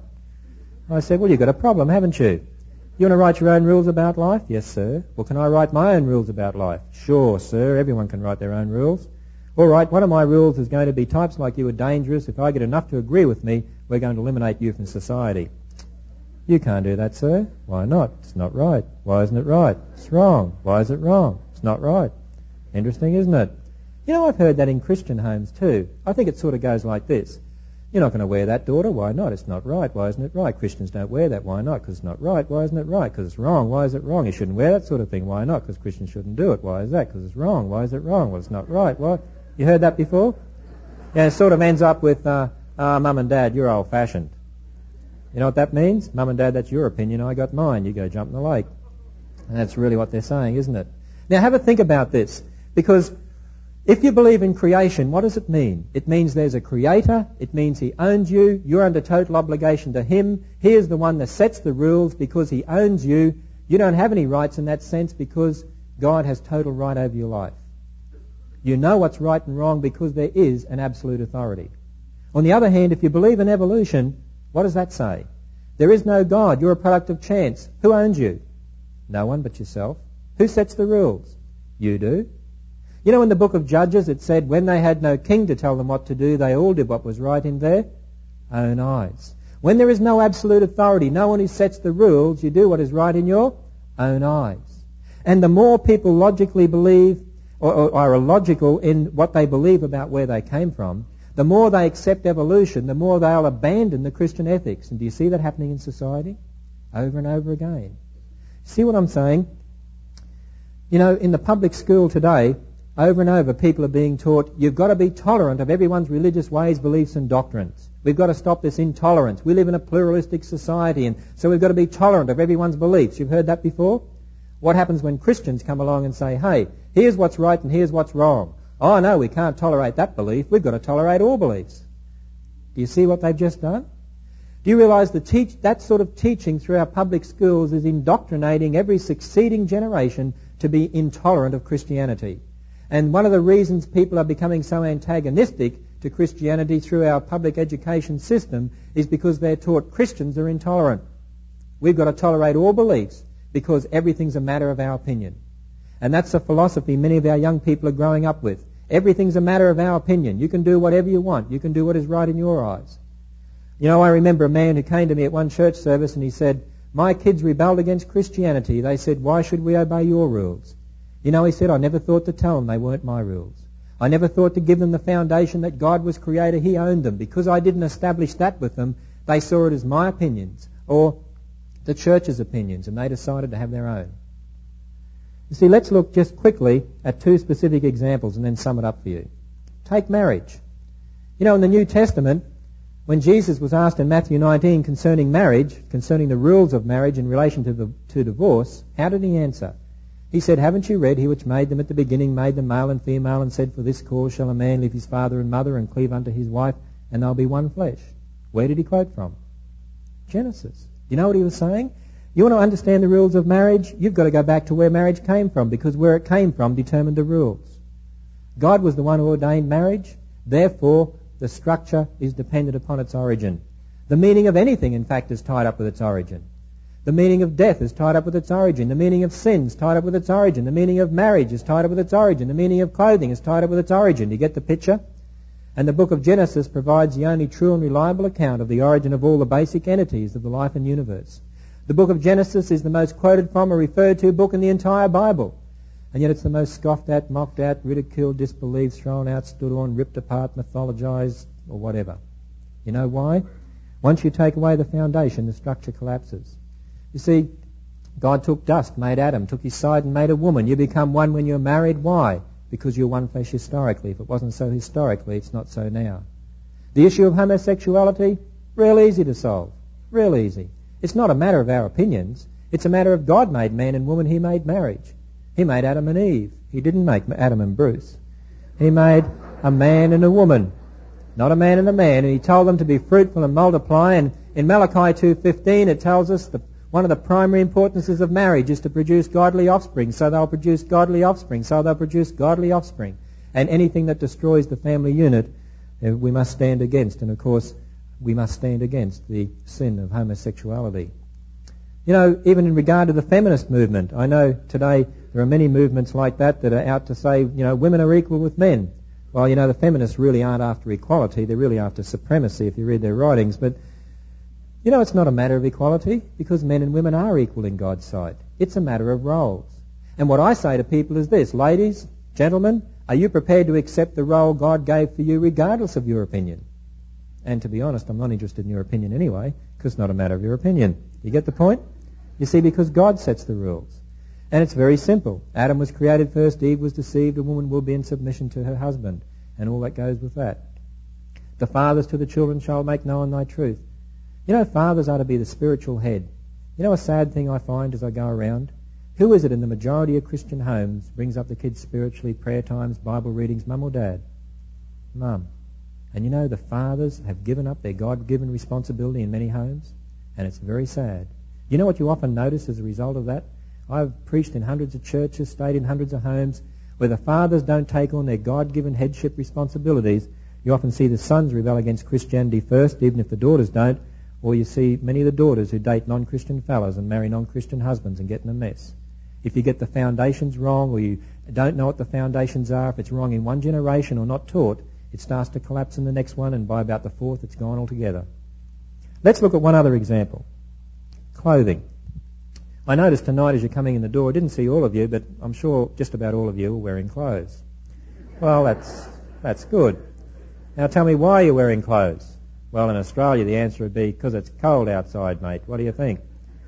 I said, "Well, you've got a problem, haven't you? You want to write your own rules about life?" "Yes, sir." "Well, can I write my own rules about life?" "Sure, sir. Everyone can write their own rules." "All right, one of my rules is going to be types like you are dangerous. If I get enough to agree with me, we're going to eliminate you from society." "You can't do that, sir." "Why not?" "It's not right." "Why isn't it right?" "It's wrong." "Why is it wrong?" "It's not right." Interesting, isn't it? You know, I've heard that in Christian homes too. I think it sort of goes like this. "You're not going to wear that, daughter." "Why not?" "It's not right." "Why isn't it right?" "Christians don't wear that." "Why not?" "Because it's not right." "Why isn't it right?" "Because it's wrong." "Why is it wrong?" "You shouldn't wear that sort of thing." "Why not?" "Because Christians shouldn't do it." "Why is that?" "Because it's wrong." "Why is it wrong?" "Well, it's not right." "Why?" You heard that before? Yeah, it sort of ends up with, uh, uh, "Mum and Dad, you're old-fashioned." You know what that means? "Mum and Dad, that's your opinion, I got mine. You go jump in the lake." And that's really what they're saying, isn't it? Now have a think about this, because if you believe in creation, what does it mean? It means there's a creator, it means he owns you, you're under total obligation to him, he is the one that sets the rules because he owns you, you don't have any rights in that sense because God has total right over your life. You know what's right and wrong because there is an absolute authority. On the other hand, if you believe in evolution, what does that say? There is no God, you're a product of chance. Who owns you? No one but yourself. Who sets the rules? You do. You know, in the book of Judges it said when they had no king to tell them what to do, they all did what was right in their own eyes. When there is no absolute authority, no one who sets the rules, you do what is right in your own eyes. And the more people logically believe or, or are illogical in what they believe about where they came from, the more they accept evolution, the more they'll abandon the Christian ethics. And do you see that happening in society? Over and over again. See what I'm saying? You know, in the public school today, over and over people are being taught, you've got to be tolerant of everyone's religious ways, beliefs and doctrines. We've got to stop this intolerance. We live in a pluralistic society, and so we've got to be tolerant of everyone's beliefs. You've heard that before? What happens when Christians come along and say, hey, here's what's right and here's what's wrong? Oh, no, we can't tolerate that belief. We've got to tolerate all beliefs. Do you see what they've just done? Do you realize the teach, that sort of teaching through our public schools is indoctrinating every succeeding generation to be intolerant of Christianity? And one of the reasons people are becoming so antagonistic to Christianity through our public education system is because they're taught Christians are intolerant. We've got to tolerate all beliefs because everything's a matter of our opinion. And that's the philosophy many of our young people are growing up with. Everything's a matter of our opinion. You can do whatever you want. You can do what is right in your eyes. You know, I remember a man who came to me at one church service and he said, my kids rebelled against Christianity. They said, why should we obey your rules? You know, he said, I never thought to tell them they weren't my rules. I never thought to give them the foundation that God was creator, he owned them. Because I didn't establish that with them, they saw it as my opinions or the church's opinions, and they decided to have their own. You see, let's look just quickly at two specific examples and then sum it up for you. Take marriage. You know, in the New Testament, when Jesus was asked in Matthew nineteen concerning marriage, concerning the rules of marriage in relation to, the, to divorce, how did he answer? He said, haven't you read, he which made them at the beginning made them male and female, and said, for this cause shall a man leave his father and mother and cleave unto his wife, and they'll be one flesh. Where did he quote from? Genesis. You know what he was saying? You want to understand the rules of marriage? You've got to go back to where marriage came from, because where it came from determined the rules. God was the one who ordained marriage. Therefore, the structure is dependent upon its origin. The meaning of anything, in fact, is tied up with its origin. The meaning of death is tied up with its origin. The meaning of sin is tied up with its origin. The meaning of marriage is tied up with its origin. The meaning of clothing is tied up with its origin. You get the picture? And the book of Genesis provides the only true and reliable account of the origin of all the basic entities of the life and universe. The book of Genesis is the most quoted from or referred to book in the entire Bible. And yet it's the most scoffed at, mocked at, ridiculed, disbelieved, thrown out, stood on, ripped apart, mythologized, or whatever. You know why? Once you take away the foundation, the structure collapses. You see, God took dust, made Adam, took his side and made a woman. You become one when you're married. Why? Because you're one flesh historically. If it wasn't so historically, it's not so now. The issue of homosexuality, real easy to solve. Real easy. It's not a matter of our opinions. It's a matter of God made man and woman. He made marriage. He made Adam and Eve. He didn't make Adam and Bruce. He made a man and a woman, not a man and a man. And he told them to be fruitful and multiply. And in Malachi two fifteen it tells us the one of the primary importances of marriage is to produce godly offspring, so they'll produce godly offspring, so they'll produce godly offspring. And anything that destroys the family unit, we must stand against. And of course, we must stand against the sin of homosexuality. You know, even in regard to the feminist movement, I know today there are many movements like that that are out to say, you know, women are equal with men. Well, you know, the feminists really aren't after equality, they're really after supremacy if you read their writings. But you know, it's not a matter of equality, because men and women are equal in God's sight. It's a matter of roles. And what I say to people is this, ladies, gentlemen, are you prepared to accept the role God gave for you regardless of your opinion? And to be honest, I'm not interested in your opinion anyway, because it's not a matter of your opinion. You get the point? You see, because God sets the rules. And it's very simple. Adam was created first, Eve was deceived, a woman will be in submission to her husband, and all that goes with that. The fathers to the children shall make known thy truth. You know, fathers are to be the spiritual head. You know a sad thing I find as I go around? Who is it in the majority of Christian homes brings up the kids spiritually, prayer times, Bible readings, mum or dad? Mum. And you know, the fathers have given up their God-given responsibility in many homes, and it's very sad. You know what you often notice as a result of that? I've preached in hundreds of churches, stayed in hundreds of homes, where the fathers don't take on their God-given headship responsibilities. You often see the sons rebel against Christianity first, even if the daughters don't. Or you see many of the daughters who date non-Christian fellows and marry non-Christian husbands and get in a mess. If you get the foundations wrong, or you don't know what the foundations are, if it's wrong in one generation or not taught, it starts to collapse in the next one, and by about the fourth it's gone altogether. Let's look at one other example. Clothing. I noticed tonight as you're coming in the door, I didn't see all of you, but I'm sure just about all of you are wearing clothes. Well, that's that's good. Now tell me, why are you wearing clothes? Well, in Australia the answer would be, because it's cold outside, mate. What do you think?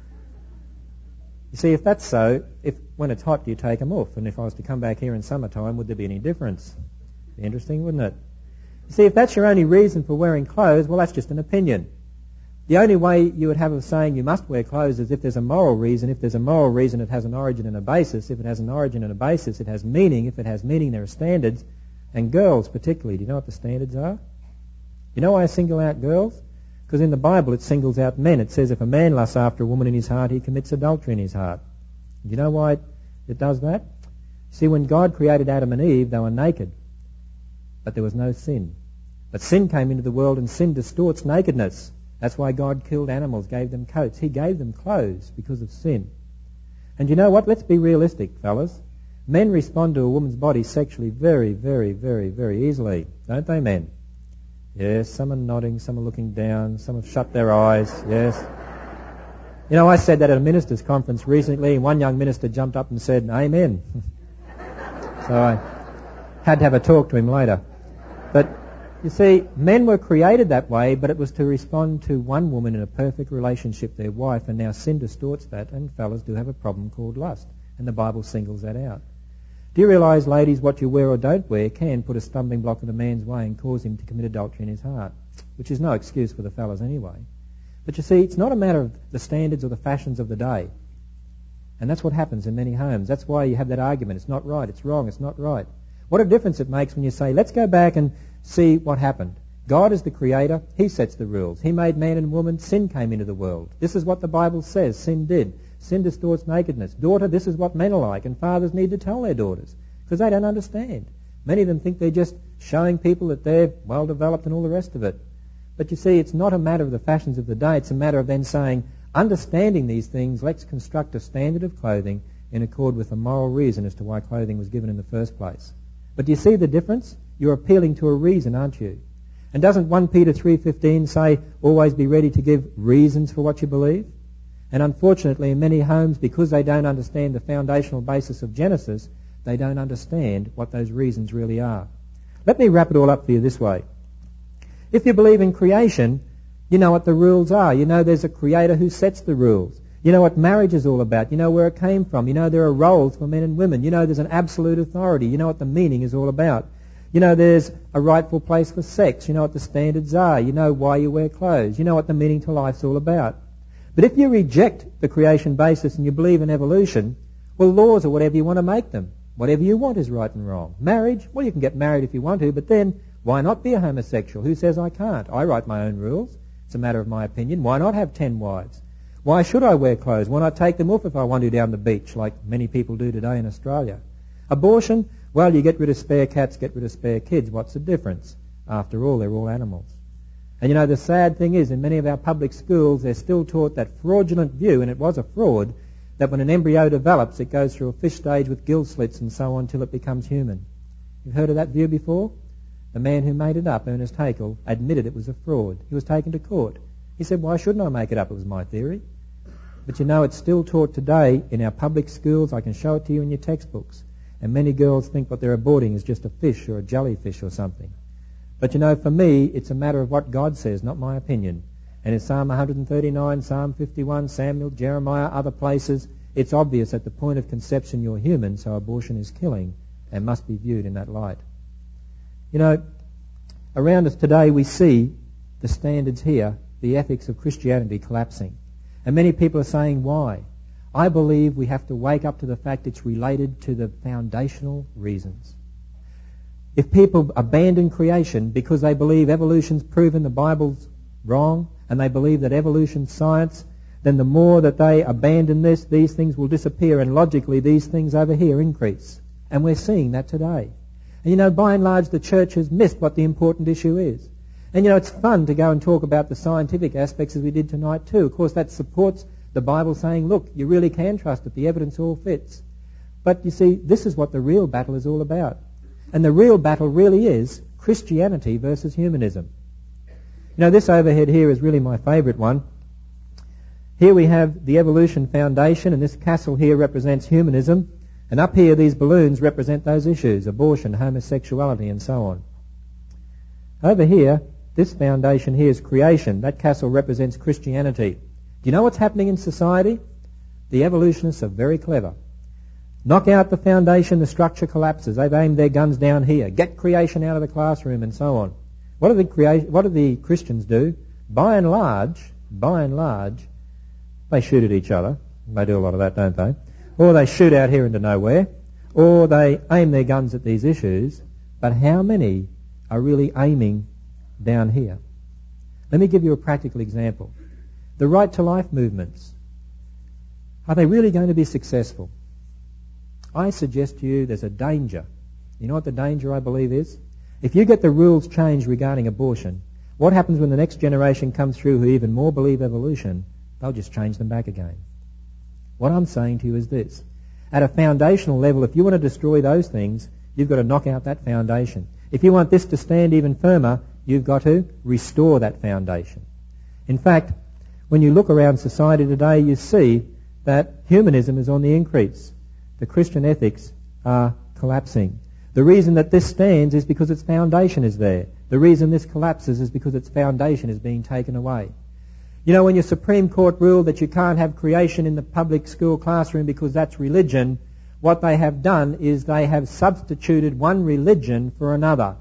You see, if that's so, if when it's hot you take them off, and if I was to come back here in summertime, would there be any difference? Be interesting, wouldn't it? You see, if that's your only reason for wearing clothes, well, that's just an opinion. The only way you would have of saying you must wear clothes is if there's a moral reason. If there's a moral reason, it has an origin and a basis. If it has an origin and a basis, it has meaning. If it has meaning, there are standards. And girls particularly, do you know what the standards are? You know why I single out girls? Because in the Bible it singles out men. It says if a man lusts after a woman in his heart, he commits adultery in his heart. Do you know why it, it does that? See, when God created Adam and Eve, they were naked. But there was no sin. But sin came into the world, and sin distorts nakedness. That's why God killed animals, gave them coats. He gave them clothes because of sin. And you know what? Let's be realistic, fellas. Men respond to a woman's body sexually very, very, very, very easily. Don't they, men? Yes, some are nodding, some are looking down, some have shut their eyes, yes. You know, I said that at a minister's conference recently, and one young minister jumped up and said, Amen. So I had to have a talk to him later. But you see, men were created that way, but it was to respond to one woman in a perfect relationship, their wife, and now sin distorts that, and fellas do have a problem called lust, and the Bible singles that out. Do you realise, ladies, what you wear or don't wear can put a stumbling block in a man's way and cause him to commit adultery in his heart, which is no excuse for the fellas anyway. But you see, it's not a matter of the standards or the fashions of the day. And that's what happens in many homes. That's why you have that argument. It's not right, it's wrong, it's not right. What a difference it makes when you say, let's go back and see what happened. God is the creator. He sets the rules. He made man and woman. Sin came into the world. This is what the Bible says sin did. Sin distorts nakedness. Daughter, this is what men are like, and fathers need to tell their daughters because they don't understand. Many of them think they're just showing people that they're well developed and all the rest of it. But you see, it's not a matter of the fashions of the day. It's a matter of then saying, understanding these things, let's construct a standard of clothing in accord with a moral reason as to why clothing was given in the first place. But do you see the difference? You're appealing to a reason, aren't you? And doesn't First Peter three fifteen say, always be ready to give reasons for what you believe? And unfortunately, in many homes, because they don't understand the foundational basis of Genesis, they don't understand what those reasons really are. Let me wrap it all up for you this way. If you believe in creation, you know what the rules are. You know there's a creator who sets the rules. You know what marriage is all about. You know where it came from. You know there are roles for men and women. You know there's an absolute authority. You know what the meaning is all about. You know there's a rightful place for sex. You know what the standards are. You know why you wear clothes. You know what the meaning to life's all about. But if you reject the creation basis and you believe in evolution, well, laws are whatever you want to make them. Whatever you want is right and wrong. Marriage, well, you can get married if you want to, but then why not be a homosexual? Who says I can't? I write my own rules. It's a matter of my opinion. Why not have ten wives? Why should I wear clothes? Why not take them off if I want to down the beach, like many people do today in Australia? Abortion, well, you get rid of spare cats, get rid of spare kids. What's the difference? After all, they're all animals. And you know, the sad thing is, in many of our public schools, they're still taught that fraudulent view, and it was a fraud, that when an embryo develops, it goes through a fish stage with gill slits and so on till it becomes human. You've heard of that view before? The man who made it up, Ernest Haeckel, admitted it was a fraud. He was taken to court. He said, why shouldn't I make it up? It was my theory. But you know, it's still taught today in our public schools. I can show it to you in your textbooks. And many girls think what they're aborting is just a fish or a jellyfish or something. But you know, for me, it's a matter of what God says, not my opinion. And in Psalm one thirty-nine, Psalm fifty-one, Samuel, Jeremiah, other places, it's obvious at the point of conception you're human, so abortion is killing and must be viewed in that light. You know, around us today we see the standards here, the ethics of Christianity collapsing. And many people are saying, why? I believe we have to wake up to the fact it's related to the foundational reasons. If people abandon creation because they believe evolution's proven the Bible's wrong, and they believe that evolution's science, then the more that they abandon this, these things will disappear, and logically these things over here increase. And we're seeing that today. And you know, by and large, the church has missed what the important issue is. And you know, it's fun to go and talk about the scientific aspects as we did tonight too. Of course, that supports The Bible saying, look, you really can trust it. The evidence all fits. But you see, this is what the real battle is all about. And the real battle really is Christianity versus humanism. You know, this overhead here is really my favourite one. Here we have the evolution foundation, and this castle here represents humanism. And up here, these balloons represent those issues, abortion, homosexuality, and so on. Over here, this foundation here is creation. That castle represents Christianity. Do you know what's happening in society? The evolutionists are very clever. Knock out the foundation, the structure collapses. They've aimed their guns down here. Get creation out of the classroom and so on. What do the, crea- what do the Christians do? By and large, by and large, they shoot at each other. They do a lot of that, don't they? Or they shoot out here into nowhere. Or they aim their guns at these issues. But how many are really aiming down here? Let me give you a practical example. The right to life movements. Are they really going to be successful? I suggest to you there's a danger. You know what the danger, I believe, is? If you get the rules changed regarding abortion, what happens when the next generation comes through who even more believe evolution? They'll just change them back again. What I'm saying to you is this. At a foundational level, if you want to destroy those things, you've got to knock out that foundation. If you want this to stand even firmer, you've got to restore that foundation. In fact, when you look around society today, you see that humanism is on the increase. The Christian ethics are collapsing. The reason that this stands is because its foundation is there. The reason this collapses is because its foundation is being taken away. You know, when your Supreme Court ruled that you can't have creation in the public school classroom because that's religion, what they have done is they have substituted one religion for another.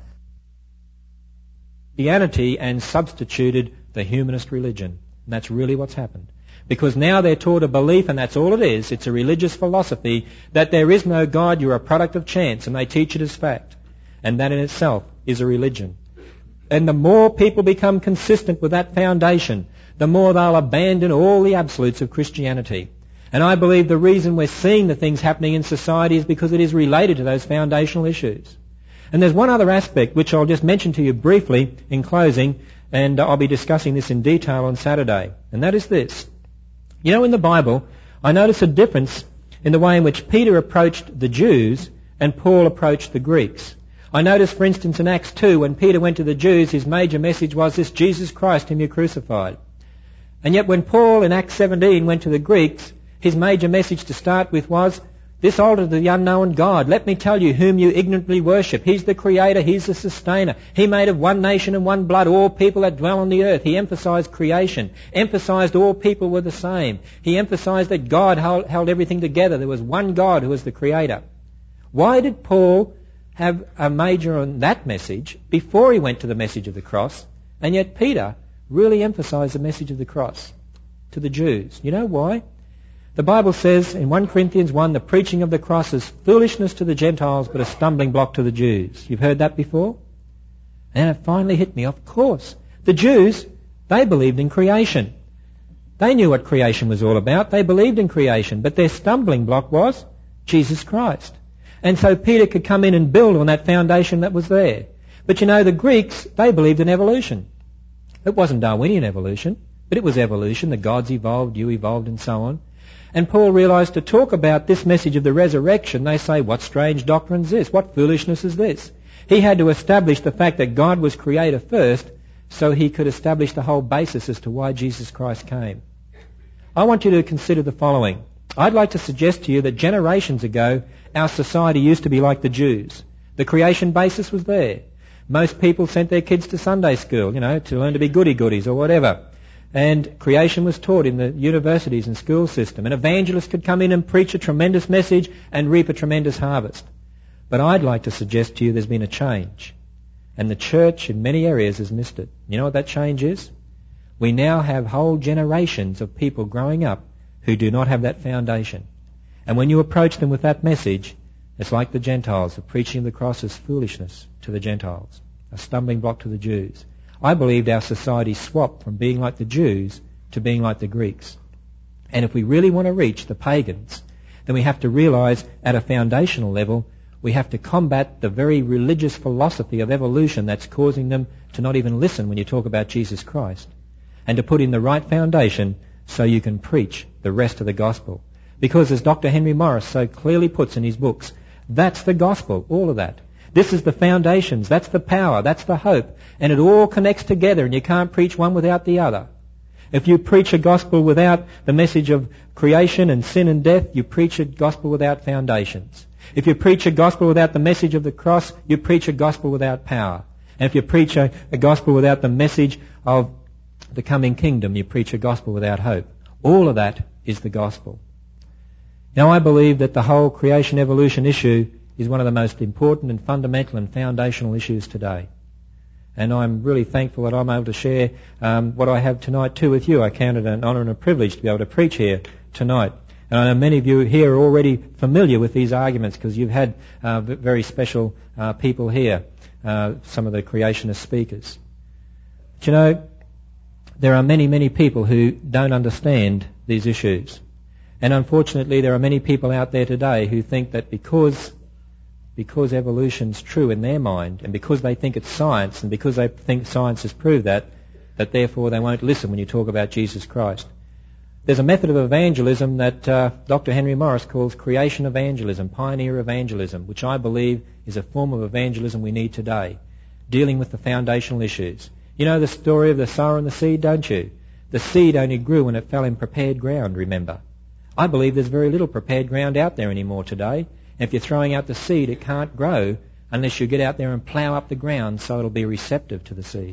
Christianity and substituted the humanist religion. And that's really what's happened. Because now they're taught a belief, and that's all it is. It's a religious philosophy that there is no God, you're a product of chance, and they teach it as fact. And that in itself is a religion. And the more people become consistent with that foundation, the more they'll abandon all the absolutes of Christianity. And I believe the reason we're seeing the things happening in society is because it is related to those foundational issues. And there's one other aspect which I'll just mention to you briefly in closing, and I'll be discussing this in detail on Saturday. And that is this. You know, in the Bible, I notice a difference in the way in which Peter approached the Jews and Paul approached the Greeks. I notice, for instance, in Acts two, when Peter went to the Jews, his major message was this: Jesus Christ, whom you crucified. And yet when Paul in Acts seventeen went to the Greeks, his major message to start with was, this altar to the unknown God, let me tell you whom you ignorantly worship. He's the creator, he's the sustainer. He made of one nation and one blood all people that dwell on the earth. He emphasized creation, emphasized all people were the same. He emphasized that God held, held everything together. There was one God who was the creator. Why did Paul have a major on that message before he went to the message of the cross, and yet Peter really emphasized the message of the cross to the Jews? You know why? The Bible says in First Corinthians one, the preaching of the cross is foolishness to the Gentiles but a stumbling block to the Jews. You've heard that before? And it finally hit me. Of course. The Jews, they believed in creation. They knew what creation was all about. They believed in creation. But their stumbling block was Jesus Christ. And so Peter could come in and build on that foundation that was there. But you know, the Greeks, they believed in evolution. It wasn't Darwinian evolution, but it was evolution. The gods evolved, you evolved, and so on. And Paul realized to talk about this message of the resurrection, they say, what strange doctrine is this? What foolishness is this? He had to establish the fact that God was creator first so he could establish the whole basis as to why Jesus Christ came. I want you to consider the following. I'd like to suggest to you that generations ago, our society used to be like the Jews. The creation basis was there. Most people sent their kids to Sunday school, you know, to learn to be goody-goodies or whatever. And creation was taught in the universities and school system. An evangelist could come in and preach a tremendous message and reap a tremendous harvest. But I'd like to suggest to you there's been a change. And the church in many areas has missed it. You know what that change is? We now have whole generations of people growing up who do not have that foundation. And when you approach them with that message, it's like the Gentiles. The preaching of the cross is foolishness to the Gentiles, a stumbling block to the Jews. I believed our society swapped from being like the Jews to being like the Greeks. And if we really want to reach the pagans, then we have to realize at a foundational level, we have to combat the very religious philosophy of evolution that's causing them to not even listen when you talk about Jesus Christ, and to put in the right foundation so you can preach the rest of the gospel. Because as Doctor Henry Morris so clearly puts in his books, that's the gospel, all of that. This is the foundations, that's the power, that's the hope, and it all connects together, and you can't preach one without the other. If you preach a gospel without the message of creation and sin and death, you preach a gospel without foundations. If you preach a gospel without the message of the cross, you preach a gospel without power. And if you preach a, a gospel without the message of the coming kingdom, you preach a gospel without hope. All of that is the gospel. Now, I believe that the whole creation evolution issue is one of the most important and fundamental and foundational issues today. And I'm really thankful that I'm able to share um, what I have tonight too with you. I count it an honour and a privilege to be able to preach here tonight. And I know many of you here are already familiar with these arguments because you've had uh, very special uh, people here, uh, some of the creationist speakers. But you know, there are many, many people who don't understand these issues. And unfortunately, there are many people out there today who think that because because evolution's true in their mind, and because they think it's science, and because they think science has proved that, that therefore they won't listen when you talk about Jesus Christ. There's a method of evangelism that uh, Doctor Henry Morris calls creation evangelism, pioneer evangelism, which I believe is a form of evangelism we need today, dealing with the foundational issues. You know the story of the sower and the seed, don't you? The seed only grew when it fell in prepared ground, remember. I believe there's very little prepared ground out there anymore today. If you're throwing out the seed, it can't grow unless you get out there and plough up the ground so it'll be receptive to the seed.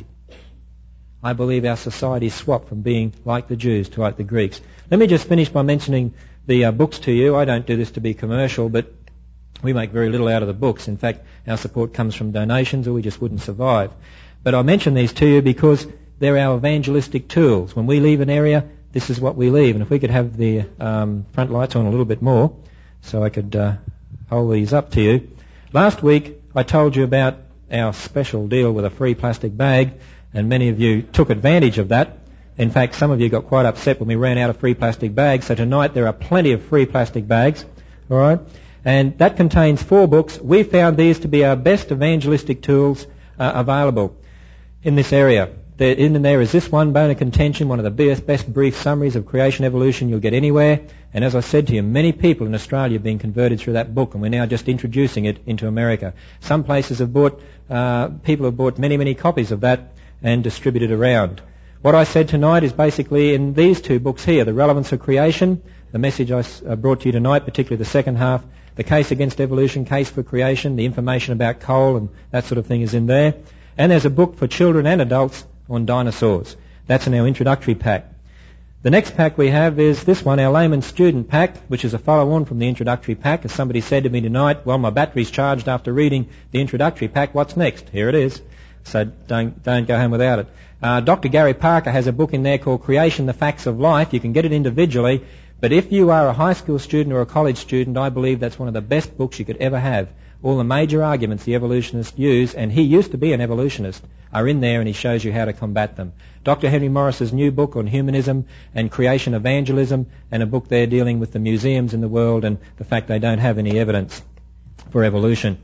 I believe our society swapped from being like the Jews to like the Greeks. Let me just finish by mentioning the uh, books to you. I don't do this to be commercial, but we make very little out of the books. In fact, our support comes from donations or we just wouldn't survive. But I mention these to you because they're our evangelistic tools. When we leave an area, this is what we leave. And if we could have the um, front lights on a little bit more so I could uh, hold these up to you. Last week I told you about our special deal with a free plastic bag, and many of you took advantage of that. In fact, some of you got quite upset when we ran out of free plastic bags, so tonight there are plenty of free plastic bags, all right? And that contains four books. We found these to be our best evangelistic tools uh, available in this area. There, in there is this one, Bone of Contention, one of the best, best brief summaries of creation evolution you'll get anywhere. And as I said to you, many people in Australia have been converted through that book, and we're now just introducing it into America. Some places have bought, uh, people have bought many, many copies of that and distributed around. What I said tonight is basically in these two books here, The Relevance of Creation, the message I uh, brought to you tonight, particularly the second half, The Case Against Evolution, Case for Creation, the information about coal and that sort of thing is in there. And there's a book for children and adults on dinosaurs. That's in our introductory pack. The next pack we have is this one, our layman student pack, which is a follow-on from the introductory pack. As somebody said to me tonight, well, my battery's charged after reading the introductory pack. What's next? Here it is. So don't don't go home without it. Uh, Doctor Gary Parker has a book in there called Creation, the Facts of Life. You can get it individually, but if you are a high school student or a college student, I believe that's one of the best books you could ever have. All the major arguments the evolutionists use, and he used to be an evolutionist, are in there, and he shows you how to combat them. Doctor Henry Morris's new book on humanism and creation evangelism, and a book there dealing with the museums in the world and the fact they don't have any evidence for evolution.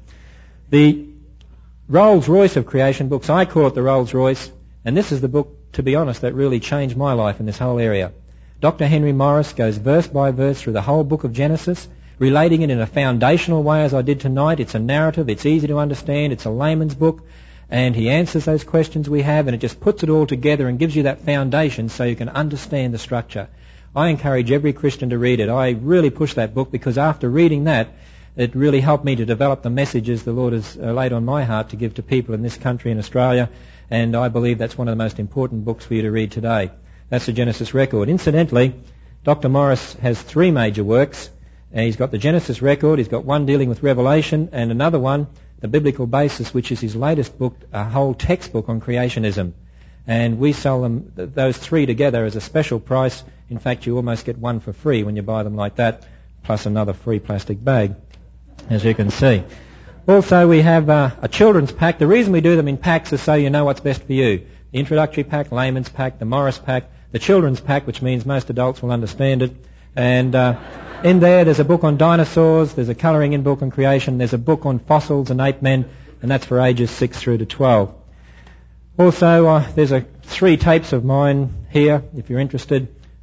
The Rolls-Royce of creation books, I call it the Rolls-Royce, and this is the book, to be honest, that really changed my life in this whole area. Doctor Henry Morris goes verse by verse through the whole book of Genesis, relating it in a foundational way as I did tonight. It's a narrative, it's easy to understand, it's a layman's book, and he answers those questions we have, and it just puts it all together and gives you that foundation so you can understand the structure. I encourage every Christian to read it. I really push that book because after reading that, it really helped me to develop the messages the Lord has uh, laid on my heart to give to people in this country, in Australia, and I believe that's one of the most important books for you to read today. That's the Genesis record. Incidentally, Doctor Morris has three major works. And he's got the Genesis record, he's got one dealing with Revelation, and another one, The Biblical Basis, which is his latest book, a whole textbook on creationism. And we sell them, th- those three together as a special price. In fact, you almost get one for free when you buy them like that, plus another free plastic bag, as you can see. Also, we have uh, a children's pack. The reason we do them in packs is so you know what's best for you. The introductory pack, layman's pack, the Morris pack, the children's pack, which means most adults will understand it. And uh, in there, there's a book on dinosaurs, there's a colouring in book on creation, there's a book on fossils and ape men, and that's for ages six through to twelve. Also, uh, there's a, three tapes of mine here, if you're interested.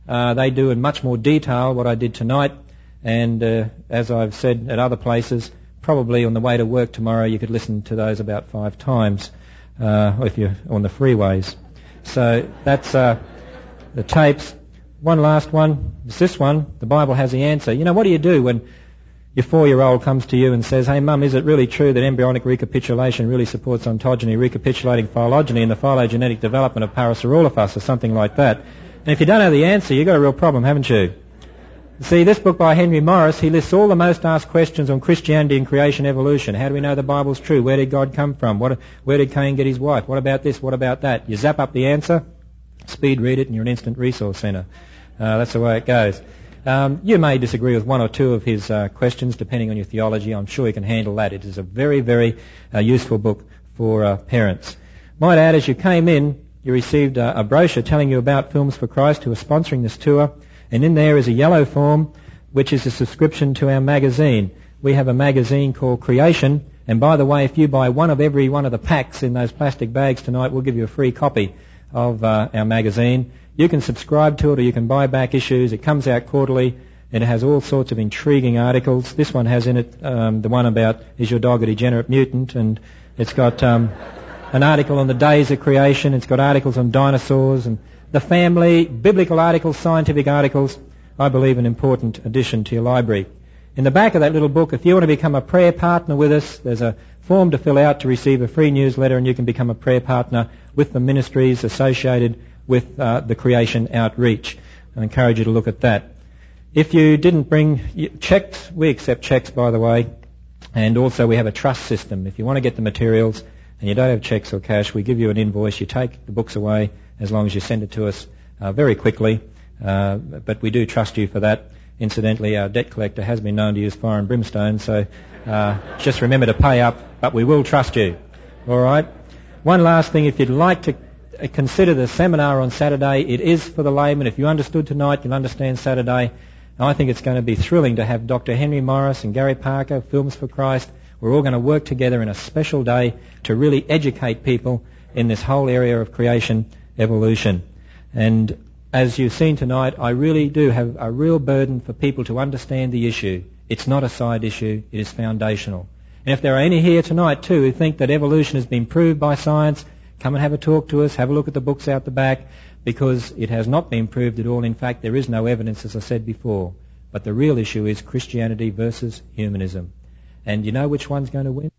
Uh, they do in much more detail what I did tonight, and uh, as I've said at other places, probably on the way to work tomorrow you could listen to those about five times uh, if you're on the freeways. So that's uh, the tapes. One last one is this one. The Bible has the answer. You know, what do you do when your four-year-old comes to you and says, "Hey, Mum, is it really true that embryonic recapitulation really supports ontogeny, recapitulating phylogeny and the phylogenetic development of Parasaurolophus," or something like that? And if you don't know the answer, you've got a real problem, haven't you? See, this book by Henry Morris, he lists all the most asked questions on Christianity and creation evolution. How do we know the Bible's true? Where did God come from? What, where did Cain get his wife? What about this? What about that? You zap up the answer, speed read it, and you're an instant resource centre. Uh, that's the way it goes. Um, you may disagree with one or two of his uh, questions, depending on your theology. I'm sure you can handle that. It is a very, very uh, useful book for uh, parents. Might add, as you came in, you received uh, a brochure telling you about Films for Christ, who are sponsoring this tour, and in there is a yellow form, which is a subscription to our magazine. We have a magazine called Creation, and by the way, if you buy one of every one of the packs in those plastic bags tonight, we'll give you a free copy of uh, our magazine. You can subscribe to it or you can buy back issues. It comes out quarterly and it has all sorts of intriguing articles. This one has in it um, the one about, is your dog a degenerate mutant? And it's got um, an article on the days of creation. It's got articles on dinosaurs and the family, biblical articles, scientific articles. I believe an important addition to your library. In the back of that little book, if you want to become a prayer partner with us, there's a form to fill out to receive a free newsletter, and you can become a prayer partner with the ministries associated with uh, the Creation Outreach. I encourage you to look at that. If you didn't bring checks, we accept checks, by the way, and also we have a trust system. If you want to get the materials and you don't have checks or cash, we give you an invoice. You take the books away as long as you send it to us uh, very quickly, uh, but we do trust you for that. Incidentally, our debt collector has been known to use fire and brimstone, so uh, just remember to pay up, but we will trust you. All right? One last thing, if you'd like to consider the seminar on Saturday, it is for the layman. If you understood tonight, you'll understand Saturday. I think it's going to be thrilling to have Doctor Henry Morris and Gary Parker, Films for Christ. We're all going to work together in a special day to really educate people in this whole area of creation evolution. And as you've seen tonight, I really do have a real burden for people to understand the issue. It's not a side issue, it is foundational. And if there are any here tonight too who think that evolution has been proved by science, come and have a talk to us, have a look at the books out the back, because it has not been proved at all. In fact, there is no evidence, as I said before. But the real issue is Christianity versus humanism. And you know which one's going to win?